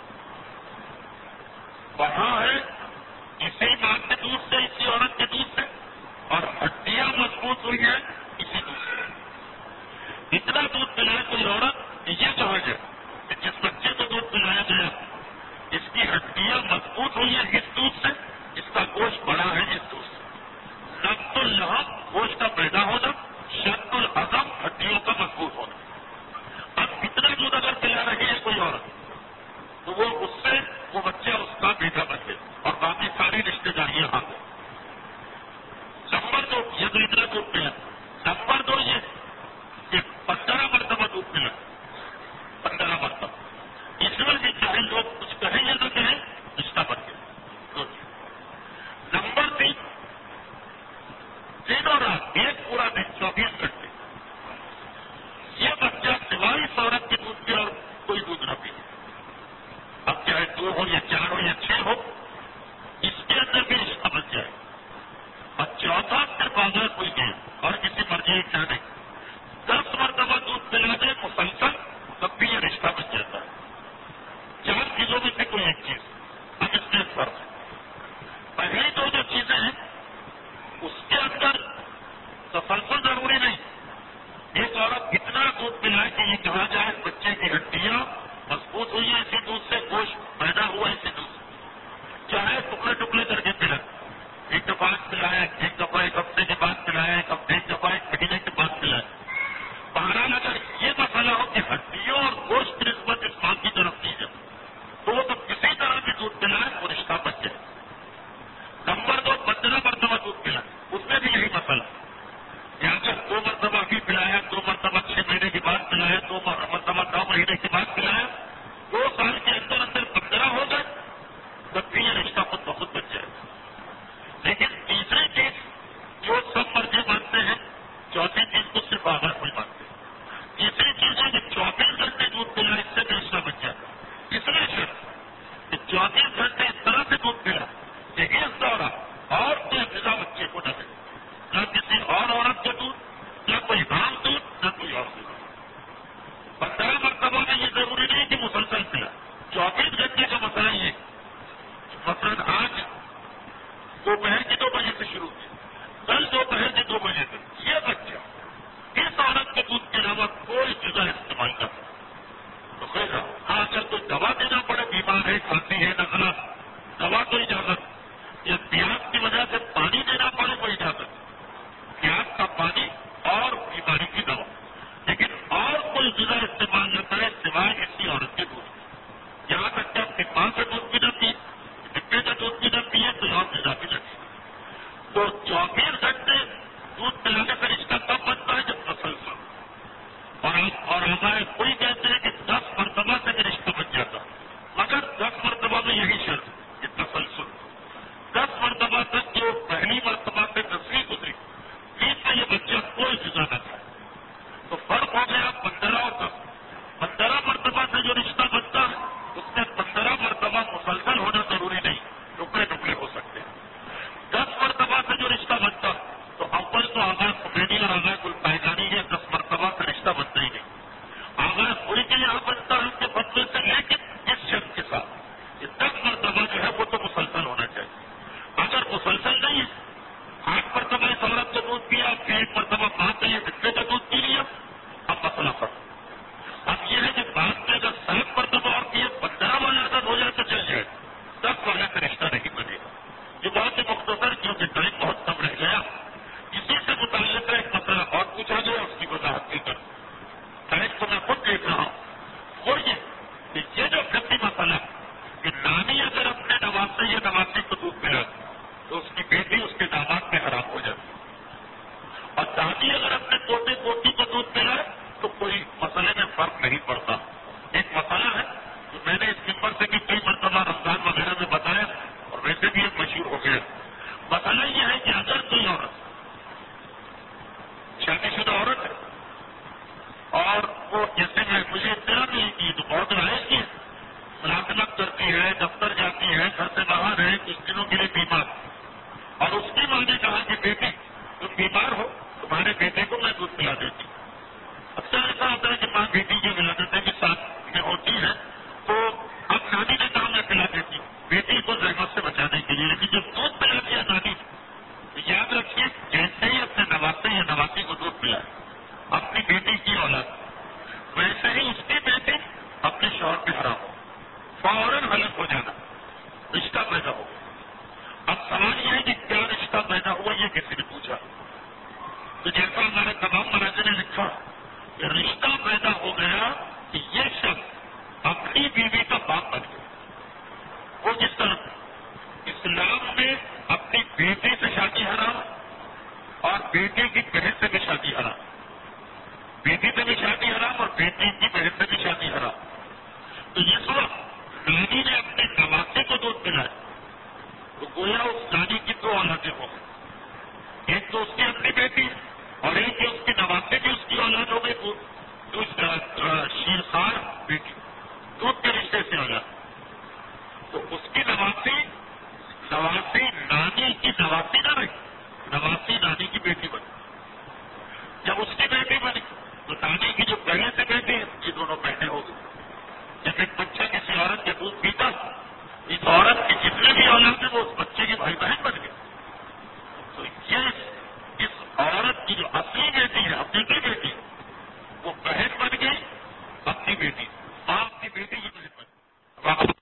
بڑھا ہے اسی ماں کے دودھ سے، اسی عورت کے دودھ سے، اور ہڈیاں مضبوط ہوئی ہیں اسی دودھ سے. اتنا دودھ پلائے کوئی عورت، یہ کہا جائے کہ جس بچے کو دودھ پلایا گیا اس کی ہڈیاں مضبوط ہوئی ہیں اس دودھ سے، اس کا گوشت بڑا ہے اس دودھ سے. نقد اللحم گوشت کا پیدا ہونا، شد العظم ہڈیوں کا مضبوط ہونا. اب اتنا دودھ اگر پلا رہی ہے کوئی عورت تو وہ اس سے وہ بچہ اس کا بیٹا بچے اور باقی ساری رشتے داریاں آ گئی. نمبر 2 یہ تو اتنا دودھ پلا. نمبر 2 یہ کہ 15 مرتبہ دودھ پلا، 15 مرتبہ. اس میں بھی چاہے لوگ کچھ کہیں یا نہ کہیں رشتہ بن گیا. نمبر 3 دن اور رات ایک پورا دن 24 گھنٹے یہ بچہ سوائے اس عورت کے دودھ کے اور کوئی دودھ نہ پیے. اب چاہے 2 ہو یا 4 ہو یا 6 ہو، اس کے اندر بھی رشتہ بن جائے. اور چوتھا پھر بازار کوئی گیا اور کسی مرضی کیا نہیں، 10 مرتبہ دودھ پلا دے مسلسل تب بھی یہ رشتہ بن جاتا ہے. 4 چیزوں میں سے کوئی ایک چیز. اب اس میں فرق ہے. پہلی 2 جو چیزیں ہیں اس کے اندر تسلسل ضروری نہیں. ایک عورت اتنا دودھ پلائے کہ یہ کہا جائے بچے کی ہڈیاں مضبوط ہوئی ہیں اسی دودھ سے، گوشت پیدا ہوا اسی دودھ سے. چاہے ٹکڑے ٹکڑے کر کے پلائے، ایک دفعہ پلایا، ایک دفعہ ایک ہفتے کے بعد پلایا، ایک دفعہ ایک مہینے کے بعد پلایا. بہرحال اگر یہ مسئلہ ہو کہ ہڈیوں اور گوشت کی نسبت اس بات کی طرف کی جائے تو وہ تو کسی طرح بھی دودھ پلائے وہ رشتہ بچ جائے. نمبر 2 15 مرتبہ دودھ پلائے، اس میں بھی یہی مسئلہ. یہاں پر 2 مرتبہ بھی پلایا، 2 مرتبہ 6 مہینے کے بعد پلایا، 2 مرتبہ 9 مہینے کے بعد پلایا، 2 سال کے اندر اندر 15 ہو جائے تب بھی یہ رشتہ خود بخود بچ جائے. لیکن تیسری چیز جو سب مرضی مانتے ہیں، چوتھی چیز کو صرف آغاز کوئی مانتے ہیں. تیسری چیز ہے کہ 24 گھنٹے دودھ پلا، اس سے بھی رشتہ بچ جاتا. اس لیے شرط کہ 24 گھنٹے اس طرح سے دودھ پلا کہ اس دوران اور کوئی غذا بچے کو نہ ملے، نہ کسی اور عورت کا دودھ، نہ کوئی عام دودھ، نہ کوئی اور دودھ. 15 مرتبہ میں یہ ضروری نہیں کہ مسلسل پلا. 24 گھنٹے کا مسئلہ یہ مثلاً آج دوپہر کے 2 بجے سے شروع کی، کل دوپہر کے 2 بجے تک یہ بچہ اس عورت کے دودھ کے علاوہ کوئی غذا استعمال نہ کرے تو خیر. ہاں اگر کوئی دوا دینا پڑے، بیمار ہے، کھانسی ہے، نزلہ، دوا تو اجازت. یا پیاس کی وجہ سے پانی دینا پڑے وہ اجازت، پیاس کا پانی اور بیماری کی دوا. لیکن اور کوئی غذا استعمال نہ کرے سوائے اسی عورت کے دودھ. یہاں تک کہ اپنی ماں کا دودھ بھی نہ پیے، ڈبے کا دودھ بھی نہ پیے، کوئی اور غذا بھی نہ پیے. تو 24 گھنٹے دودھ پلانے کا رشتہ کب بنتا ہے جب مسلسل. اور ہمارے کوئی کہتے ہیں کہ 10 مرتبہ سے بھی رشتہ بن جاتا، مگر 10 مرتبہ میں یہی شرط کہ تسلسل. 10 مرتبہ تک جو پہلی مرتبہ سے 10ویں گزری، بیچ میں یہ بچہ کوئی غذا نہ کھائے تو فرق ہو گیا 15 اور 10. 15 مرتبہ سے جو رشتہ بنتا ہے اس میں 15 مرتبہ مسلسل ہونا ضروری نہیں، ٹکڑے ٹکڑے ہو سکتے ہیں. 10 مرتبہ سے جو رشتہ بنتا تو اول تو آغاز کمیڈی اور آغاز الپائیدانی ہے، 10 مرتبہ سے رشتہ بنتا ہی نہیں. آغاز پوری کے یہاں بنتا ہے اس کے بدلے سے، لیکن اس شرط کے ساتھ کہ 10 مرتبہ جو ہے وہ تو مسلسل ہونا چاہیے. اگر مسلسل نہیں ہے، 8 مرتبہ اس عورت کا دودھ پیا، پھر 1 مرتبہ 5 یا ڈبے کا دودھ پی لیا، اب مسئلہ فرق. اب یہ ہے کہ بعد میں اگر 7 مرتبہ اور پیے 15 والا عدد ہو جائے تو چل جائے، 10 والے سے رشتہ نہیں بنے گا. یہ بہت ہی مختصر کیونکہ ٹائم بہت کم رہ گیا. اسی سے متعلق ایک مسئلہ اور پوچھا گیا، اس کی وضاحت کی کر ٹائم کو میں خود دیکھ رہا ہوں. اور یہ جو فقہی مسئلہ کہ نانی اگر اپنے نواسے یا نواسی کو دودھ پلا تو اس کی بیٹی اس کے داماد میں حرام ہو جاتی، اور دادی اگر اپنے پوتے پوتی کو دودھ پلائے تو کوئی مسئلے میں فرق نہیں پڑتا. ایک مسئلہ ہے جو میں نے اس نمبر سے بھی کئی مرتبہ رمضان وغیرہ میں بتایا اور ویسے بھی ایک مشہور ہو گیا. مسئلہ یہ ہے کہ اگر کوئی عورت شادی شدہ عورت ہے اور وہ جیسے میں مجھے اطلاع نہیں کی تو بہت رائے کی ملازمت کرتی ہے، دفتر جاتی ہے، گھر سے باہر ہے، کچھ دنوں کے لیے بیمار، اور اس کی ماں نے کہا کہ بیٹی تم بیمار ہو تمہارے بیٹے کو میں دودھ پلا دیتی ہوں. اکثر ایسا ہوتا ہے کہ ماں بیٹی کی ولادتیں بھی ساتھ میں ہوتی ہے تو اب نانی نے کہا میں پلا دیتی ہوں بیٹی کو زحمت سے بچانے کے لیے. لیکن جب دودھ پلا دیا نانی تو یاد رکھیے جیسے ہی اپنے نواسے یا نواسی کو دودھ پلا اپنی بیٹی کی اولاد ویسے ہی اس کی بیٹی اپنے شوہر پہ حرام ہو, فوراً غلط ہو جانا, رشتہ پیدا ہو. اب سوال یہ ہے کہ کیا رشتہ پیدا ہوا یہ کسی نے پوچھا تو جیسا ہمارے تمام مراجع نے لکھا کہ رشتہ پیدا ہو گیا کہ یہ شخص اپنی بیوی کا باپ بن گیا. وہ جس طرح اسلام میں اپنی بیٹی سے شادی حرام اور بیٹے کی بہن سے بھی شادی حرام, بیٹی سے بھی شادی حرام اور بیٹی کی بہن سے بھی شادی حرام. تو اس وقت نانی نے اپنے نواسے کو دودھ پلایا تو گویا اس نانی کی دو اولادیں ہو گئی, ایک تو اس کی اپنی بیٹی اور ایک اس کی نواسے بھی اس کی اولاد ہو گئی. شیرخوار بیٹی دودھ کے رشتے سے اولاد تو اس کی نواسی نانی کی نواسی نہ رہی, نواسی نانی کی بیٹی بنی. جب اس کی بیٹی بنی تو نانی کی جو پہلے سے بیٹی ہے یہ دونوں بہنیں ہو گئی. جب ایک بچہ کسی عورت کے دودھ پیتا اس عورت کے جتنے بھی اولاد ہیں وہ اس بچے کے بھائی بہن بن گئے. تو یہ اس عورت کی جو اصلی بیٹی ہے اپنی کی بیٹی وہ بہن بن گئی اپنی بیٹی, باپ کی بیٹی کی بہن بن گئی.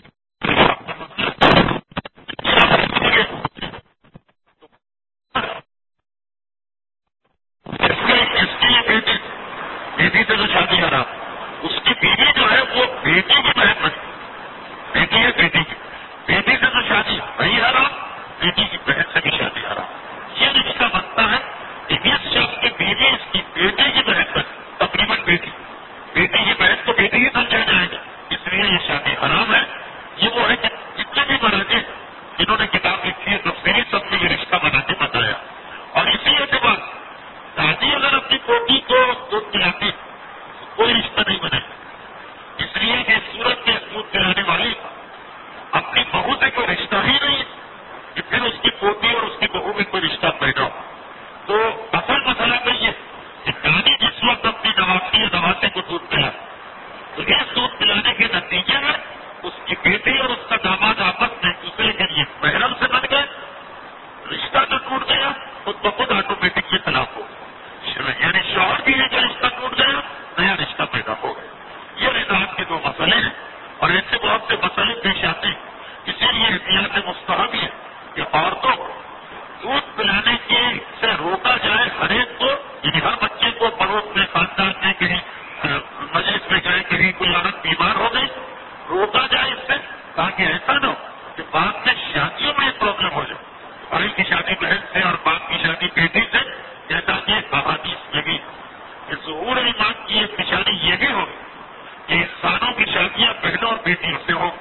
بیٹی سے جو شادی کرا اس کی بیوی جو ہے وہ بیٹی کی بہن بنی, بیٹی ہے بیٹی کی, بیٹی سے جو شادی وہی حرام, بیٹی کی بہن سے بھی شادی حرام. یہ رشتہ بنتا ہے کہ اس شخص کی بیوی اس کی بیٹی کی بہن بنی, تقریباً بیٹی کی بہن کو بیٹی ہی سمجھا جائے گا, اس لیے یہ شادی حرام ہے. یہ وہ ہے کہ جتنے بھی مراجع جنہوں نے کتاب لکھی ہے تفصیلی سب نے یہ رشتہ بنا کے بتایا. اور اسی اعتبار دادی اگر اپنی پوتی کو دودھ پلاتی کوئی رشتہ نہیں بنے, اس لیے کہ صورت میں دودھ پلانے والی اپنی بہو سے کوئی رشتہ ہی نہیں کہ پھر اس کی پوتی اور اس کی بہو میں کوئی رشتہ پیدا ہو. تو اصل مسئلہ تو یہ کہ دادی جس وقت اپنی نواسی یا نواسے کو دودھ پلا تو اس دودھ پلانے کے نتیجے میں اس کی بیٹی اور اس کا داماد آپس میں دوسرے کے لیے محرم سے بن گئے, رشتہ جو ٹوٹ گیا خود بخود آٹومیٹک یہ طلاق ہو, یعنی شوہر بھی ہے کہ رشتہ ٹوٹ گیا نیا رشتہ پیدا ہو گیا. یہ رضاعت کے دو مسئلے ہیں اور ایسے بہت سے مسئلے پیش آتے ہیں. اسی لیے احتیاط مستحب ہے کہ عورتوں کو دودھ پلانے کے سے روکا جائے ہر ایک کو, یعنی ہر بچے کو پڑوس میں خاندان میں کہیں مجلس میں جائے کہیں کوئی عورت بیمار ہو گئی روکا جائے اس سے, تاکہ ایسا نہ ہو کہ بعد میں شادیوں میں پرابلم ہو جائے, بھائی کی شادی بہن سے اور باپ کی شادی بیٹی سے, جیسا کہ احادیث میں بھی ظہور ایمان کی ایک نشانی یہ بھی ہوگی کہ انسانوں کی شادیاں بہنوں اور بیٹیوں سے ہوں.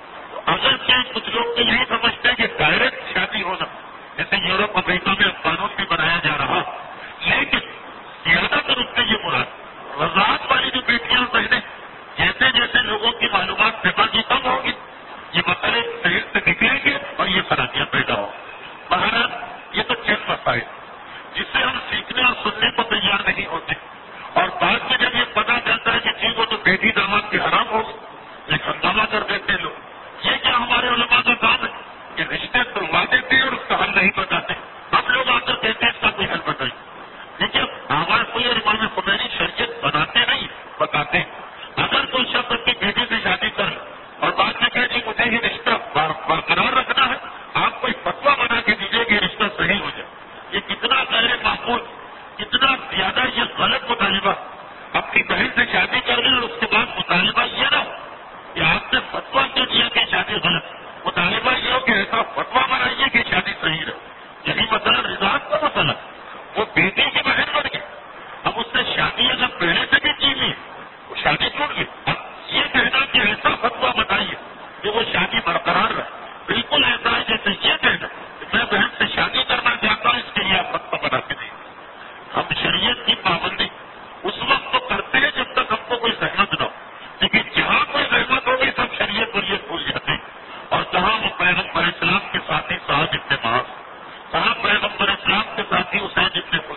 اگر سے کچھ لوگ تو یہی سمجھتے ہیں کہ ڈائریکٹ شادی ہونا جیسے یورپ امریکہ میں اب قانون بھی بنایا جا رہا, لیکن زیادہ تر اس سے یہ مراد وضاحت والی جو بیٹیاں اور بہنیں جیسے جیسے لوگوں کی معلومات پیپر کی کم ہوگی یہ مسئلے شہر سے نکلیں گے اور یہ خرابیاں پیدا ہوں. بہرحال یہ تو چند مسائل جس سے ہم سیکھنے اور سننے کو تیار نہیں ہوتے, اور بعد میں جب یہ پتا چلتا ہے کہ جی وہ تو بیٹی داماد کے حرام ہو ایک ہنگامہ کر دیتے ہیں لوگ. یہ کیا ہمارے علماء کا کام ہے کہ رشتے تروا دیتے ہیں اور اس کا حل نہیں بتاتے, ہم لوگ آ کر کہتے ہیں اس کا کوئی حل بتائیں. دیکھیے ہمارے کوئی اور امام خمینی شریعت بناتے نہیں بتاتے. اگر کوئی شخص اپنی بیٹی سے شادی کر اور بعد میں کہے جی مجھے یہ رشتہ برقرار رکھنا ہے, آپ کوئی فتویٰ بنا کے دیجیے کہ یہ رشتہ صحیح ہو جائے. یہ کتنا غیر معقول, کتنا زیادہ یہ غلط مطالبہ. اپنی بہن سے شادی کر لی اور اس کے بعد مطالبہ یہ نہ کہ آپ نے فتویٰ کیوں دیا کہ شادی غلط, مطالبہ یہ ہو کہ ایسا فتویٰ بنائیے کہ شادی صحیح رہے. یہی مسئلہ رضاعت کا مسئلہ, وہ بیٹی کی بہن بن گئی, اب اس نے شادی اگر پہلے سے بھی کی لی وہ شادی ٹوٹ گئی. اب یہ کہنا کہ ایسا فتویٰ بتائیے کہ وہ شادی برقرار رہے, بالکل ایسا ہے جیسے یہ کہنا کہ میں بہن سے شادی کرنا چاہتا ہوں اس کے لیے آپ فتویٰ بنا کے دیں. ہم شریعت کی پابندی اس وقت تو کرتے ہیں جب تک ہم کو کوئی زحمت نہ ہو, لیکن جہاں کوئی زحمت ہوگی سب شریعت وریت بھول جاتے ہیں. اور جہاں وہ پیغمبر اسلام کے ساتھی صاحب ابن معاذ, کہاں پیغمبر اسلام کے ساتھی اسید ابن حذیفہ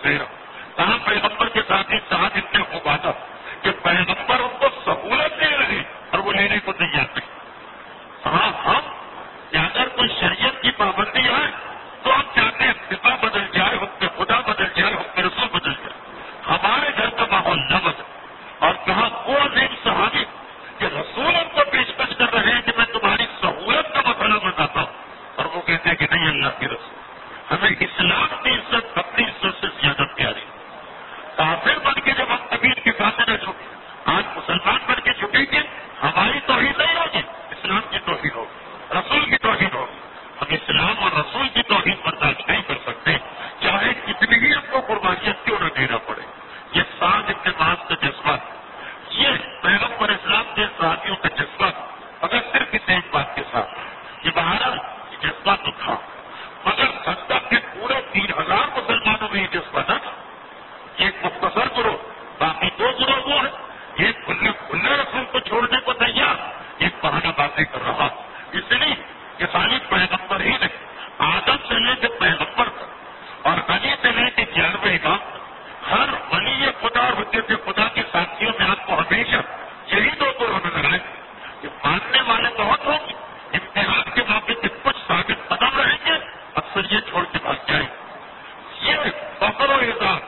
حسین. کہاں پیغمبر کے ساتھ ہی ساتھ اتنے عبادہ کہ پیغمبر ان کو سہولت دے رہے اور وہ لینے کو تیار نہیں. ہاں ہم کہ اگر کوئی شریعت کی پابندی ہے تو ہم چاہتے ہیں فقہ بدل جائے، حکم خدا بدل جائے، حکم رسول بدل جائے. ہمارے گھر کا ماحول نہ بدل. اور کہاں وہ عظیم صحابی کہ رسول ان کو پیشکش کر رہے ہیں کہ میں تمہاری سہولت کا مسئلہ بتاتا ہوں، اور وہ کہتے ہیں کہ نہیں اللہ کے رسول ہمیں اسلام کی عزت اپنی عزت سے زیادہ پیاری. کافر بن کے جب ہم امیر کے سامنے نہ چھوٹے، آج مسلمان بن کے چھٹے کہ ہماری توہین نہیں ہوگی، اسلام کی توہین ہوگی، رسول کی توہین ہوگی. ہم اسلام اور رسول کی توہین برداشت نہیں کر سکتے، چاہے کتنی ہی ہم کو قربانیت کیوں نہ دینا پڑے. یہ سات اتحاد کا جذبہ، یہ پیغمبر اسلام کے صحابیوں کا جذبہ، اگر صرف اس ایک بات کے ساتھ یہ بہارا یہ جذبہ تو تھا، مگر خندق کے پورے 3000 مسلمانوں میں یہ جذبہ نہ تھا. ایک مختصر گروہ، باقی 2 گروہ وہ ہے، ایک کھلے رسول کو چھوڑنے کو تیار، ایک بہانہ بازی کر رہا. اس لیے کہ خالی پیغمبر ہی نہیں، آدم سے لے کے پیغمبر تک اور علی سے لے کے 11ویں امام تک ہر ولی خدا اور حجت خدا کے ساتھیوں میں آپ کو ہمیشہ یہی 2 گروہ نظر آئے کہ ماننے والے بہت ہوں گے، امتحان کے موقع پہ کچھ ثابت قدم رہیں گے، اکثر یہ چھوڑ کے بھاگ جائیں. یہ فخر و اعزاز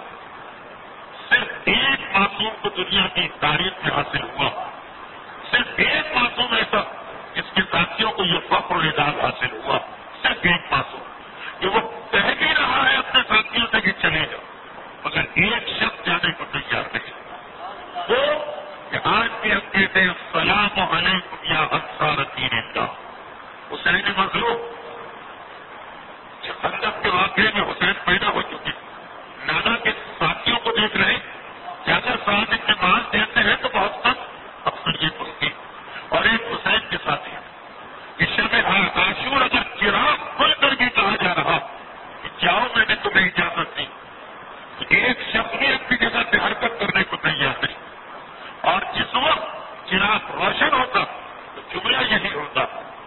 صرف ایک معصوم کو دنیا کی تاریخ میں حاصل ہوا. صرف ایک معصوم ایسا جس کے ساتھیوں کو یہ فخر و اعزاز حاصل ہوا، صرف ایک معصوم کہ وہ کہہ بھی رہا ہے اپنے ساتھیوں سے کہ چلے جاؤ، مگر ایک شخص جانے کو تیار نہیں. وہ کہ آج بھی ہم کہتے ہیں السلام علیکم یا انصار دین اللہ. حسین مظلوم خندق کے واقعے میں حسین پیدا ہو چکے، نانا کے ساتھیوں کو دیکھ رہے کہ اگر صاحب اتنے مال دیتے ہیں تو بہت کم، اکثریت اس کی، اور ایک حسین کے ساتھی کہ شب عاشور اگر چراغ کھل کر بھی کہا جا رہا کہ جاؤ میں نے تمہیں اجازت دی، تو ایک شخص بھی اپنی جگہ سے حرکت کرنے کو تیار نہیں. اور جس وقت چراغ روشن ہوتا تو جملہ یہی ہوتا.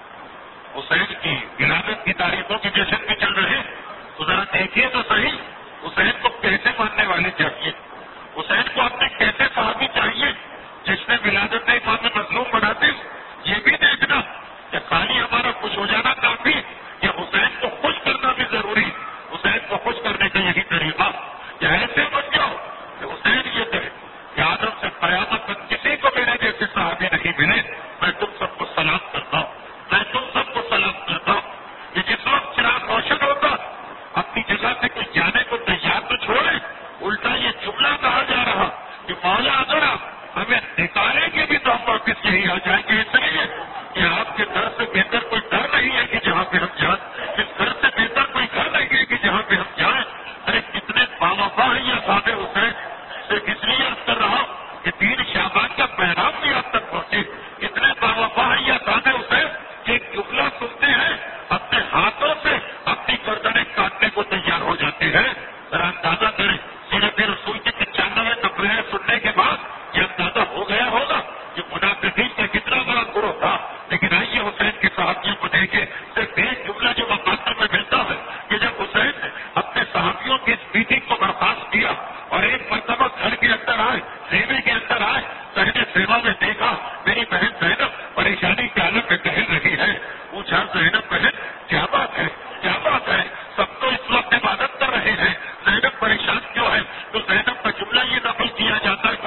حسین کی ولادت کی تاریخوں کے جشن بھی چل رہے تو ذرا دیکھیے تو صحیح حسین کو کیسے ماننے والے چاہیے، حسین کو اپنے کیسے صحابی چاہیے جس نے ولادت امام مظلوم بناتے. یہ بھی دیکھنا کہ خالی ہمارا خوش ہو جانا کافی یا حسین کو خوش کرنا بھی ضروری. حسین کو خوش کرنے کا یہی طریقہ کہ ایسے بن جاؤ کہ حسین یہ کہے کہ آدم سے قیامت تک کسی کو میرے جیسے صحابی نہیں ملے، میں تم سب کو سلام کرتا ہوں، میں تم سب کو سلام کرتا ہوں. کہ جس وقت چراغ روشن ہوتا اپنی جگہ سے کوئی جانے کو تیار تو چھوڑے، الٹا یہ جملہ کہا جا رہا کہ مولا اگر آپ ہمیں نکالیں گے بھی تو ہم واپس یہی آ جائیں گے. اس لیے کہ آپ کے گھر سے بہتر کوئی گھر نہیں ہے کہ جہاں پہ ہم جائیں، اس گھر سے بہتر کوئی گھر نہیں ہے کہ جہاں پہ ہم جائیں. ارے کتنے باوفا ہیں یہ صاحب حسین، صرف اس لیے یاد کر رہا کہ 3 شعبان کا پیغام بھی آپ تک پہنچے. اتنے باوفا ہیں یہ صاحب حسین کہ ایک جملہ سنتے ہیں اپنے ہاتھوں سے اپنی گردنیں کاٹنے کو تیار ہو جاتے ہیں. ذرا اندازہ کریں سیرت رسول کی 95 تقریریں سننے کے بعد یہ اندازہ ہو گیا ہوگا کہ منافقین کا کتنا بڑا گروہ تھا. لیکن آئیے حسین کے صحابیوں کو دیکھے، صرف ایک جملہ جو مقاصد میں ملتا ہے کہ جب حسین نے اپنے صحابیوں کی اس میٹنگ کو برخاست کیا اور ایک مرتبہ گھر کے اندر آئے، خیمے کے اندر آئے، پہلے خیمہ میں دیکھا میری بہن زینب پریشانی کے عالم میں ٹہل رہی ہے. پوچھا زینب بہن کیا بات ہے، کیا بات ہے، سب تو اس وقت عبادت کر رہے ہیں، زینب پریشان کیوں ہے؟ تو زینب کا جملہ یہ نقل کیا جاتا ہے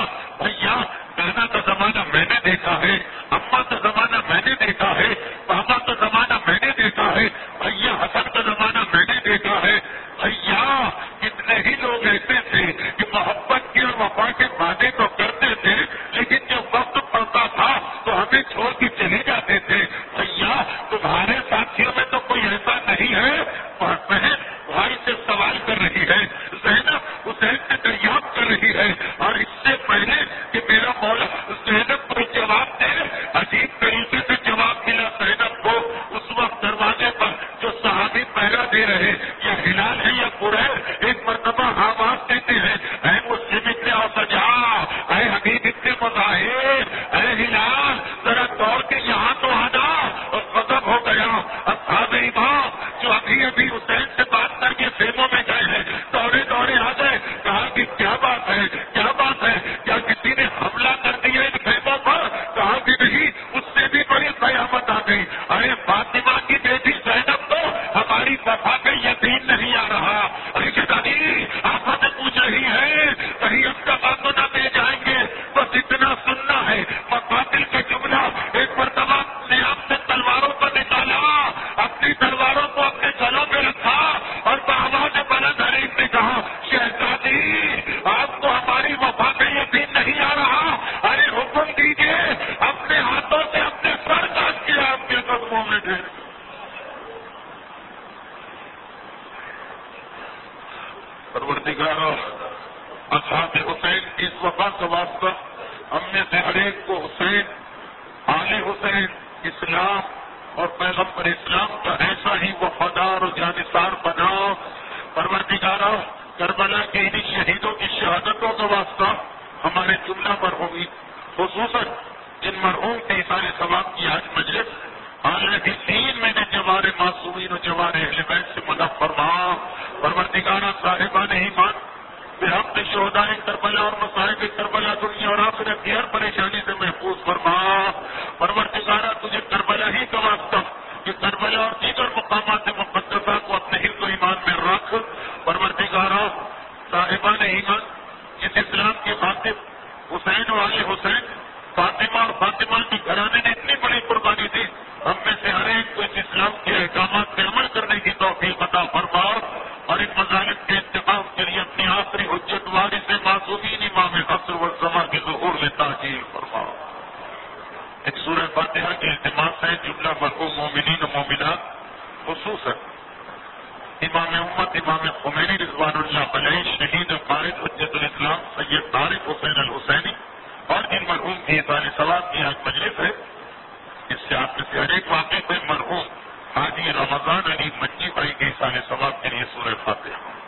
بھیا نانا کا زمانہ میں نے دیکھا ہے، اماں کا زمانہ میں نے دیکھا ہے، پاپا کا زمانہ میں نے دیکھا ہے، بھیا حسن کا زمانہ میں نے دیکھا ہے. بھیا کتنے ہی لوگ ایسے تھے کہ محبت کی اور وفا کے وعدے تو کرتے تھے لیکن جب وقت پڑتا تھا تو ہمیں چھوڑ کے چلے جاتے تھے. بھیا تمہارے ساتھیوں میں تو کوئی ایسا نہیں ہے. بہن بھائی سے سوال کر رہی ہے، زینب حسین سے دریافت کر رہی ہے، اور اس سے پہلے کہ میرا مولا زینب کو جواب دے، عجیب طریقے سے جواب ملا زینب کو. اس وقت دروازے پر جو صحابی پہرا دے رہے یا ہلال ہے یا قریش ایک مرتبہ آواز دیتے ہیں، اے مسلم ابن اوسجا، کی کیا بات ہے، کیا بات ہے؟ کیا کسی نے حملہ کر دیا ان خیموں پر؟ کہا کہ نہیں، اس سے بھی بڑی قیامت آ گئی۔ ارے فاطمہ کی بیٹی زینب تو ہماری وفا کا یقین نہیں آ رہا۔ ارے شہزادی آپا سے پوچھ رہی ہے کہیں ہم کا بات نہ دے جائیں گے، بس اتنا سننا ہے۔ مقاتل کا جملہ ایک مرتبہ نے آپ سے تلواروں کو نکالا، اپنی تلواروں کو اپنے گلوں میں رکھا اور بآواز بلند حریف نے کہا شہزادی آپ کو ہماری وفا کا یقین نہیں آ رہا، ارے حکم دیجیے۔ اپنے ہاتھوں سے اپنے سر کاٹ کے آپ کے قدموں میں ڈھیر پروردگارا اصحاب حسین کی اس وفا کا واسطہ ہم میں سے ہر ایک کو حسین، آل حسین، اسلام اور پیغمبر اسلام کا ایسا ہی وفادار اور جانثار بناؤ۔ پروردگارا کربلا کے انہی شہیدوں کی شہادتوں کا واسطہ ہمارے جملہ مرحومین، خصوصاً جن مرحوم کے اثار ثواب کی آج مجلس عالم دین میں نے جوار معصومین و جوار اہل بیت سے مدد فرما۔ پروردگارا صاحبان ایمان بحق شہداء کربلا اور مصائب کربلا دنیا اور آخرت کی ہر پریشانی سے محفوظ فرما۔ پروردگارا تجھے کربلا ہی کا واسطہ کہ کربلا اور دیگر مقامات مقدسہ کو اپنے حفظ و ایمان میں رکھ۔ پروردگارا صاحبان ایمان جس اسلام کے خاطر حسین و آل حسین، فاطمہ اور فاطمہ کی گھرانے نے اتنی بڑی قربانی دی، ہم میں سے ہر ایک کو اس اسلام کے احکامات پہ عمل کرنے کی توفیق عطا فرما اور ان مظالم کے انتقام کے لیے اپنی آخری حجت وارث معصومین امام عصر والزمان کے ظہور میں تاجیل فرما۔ ایک سورہ فاتحہ کے التماس ہے جملہ مرحوم مومنین و مومنات، خصوصاً امام امت امام خمینی رضوان اللہ علیہ شہید قائد حجت الاسلام سید طارق حسین الحسینی اور جن مرحوم کی اثار ثواب کی آج مجلس ہے، اس سے آپ میں سے ہر ایک واقع پہ مرحوم حاجی رمضان علی مچی بھائی کے اثار ثواب کے لیے سورہ فاتحہ۔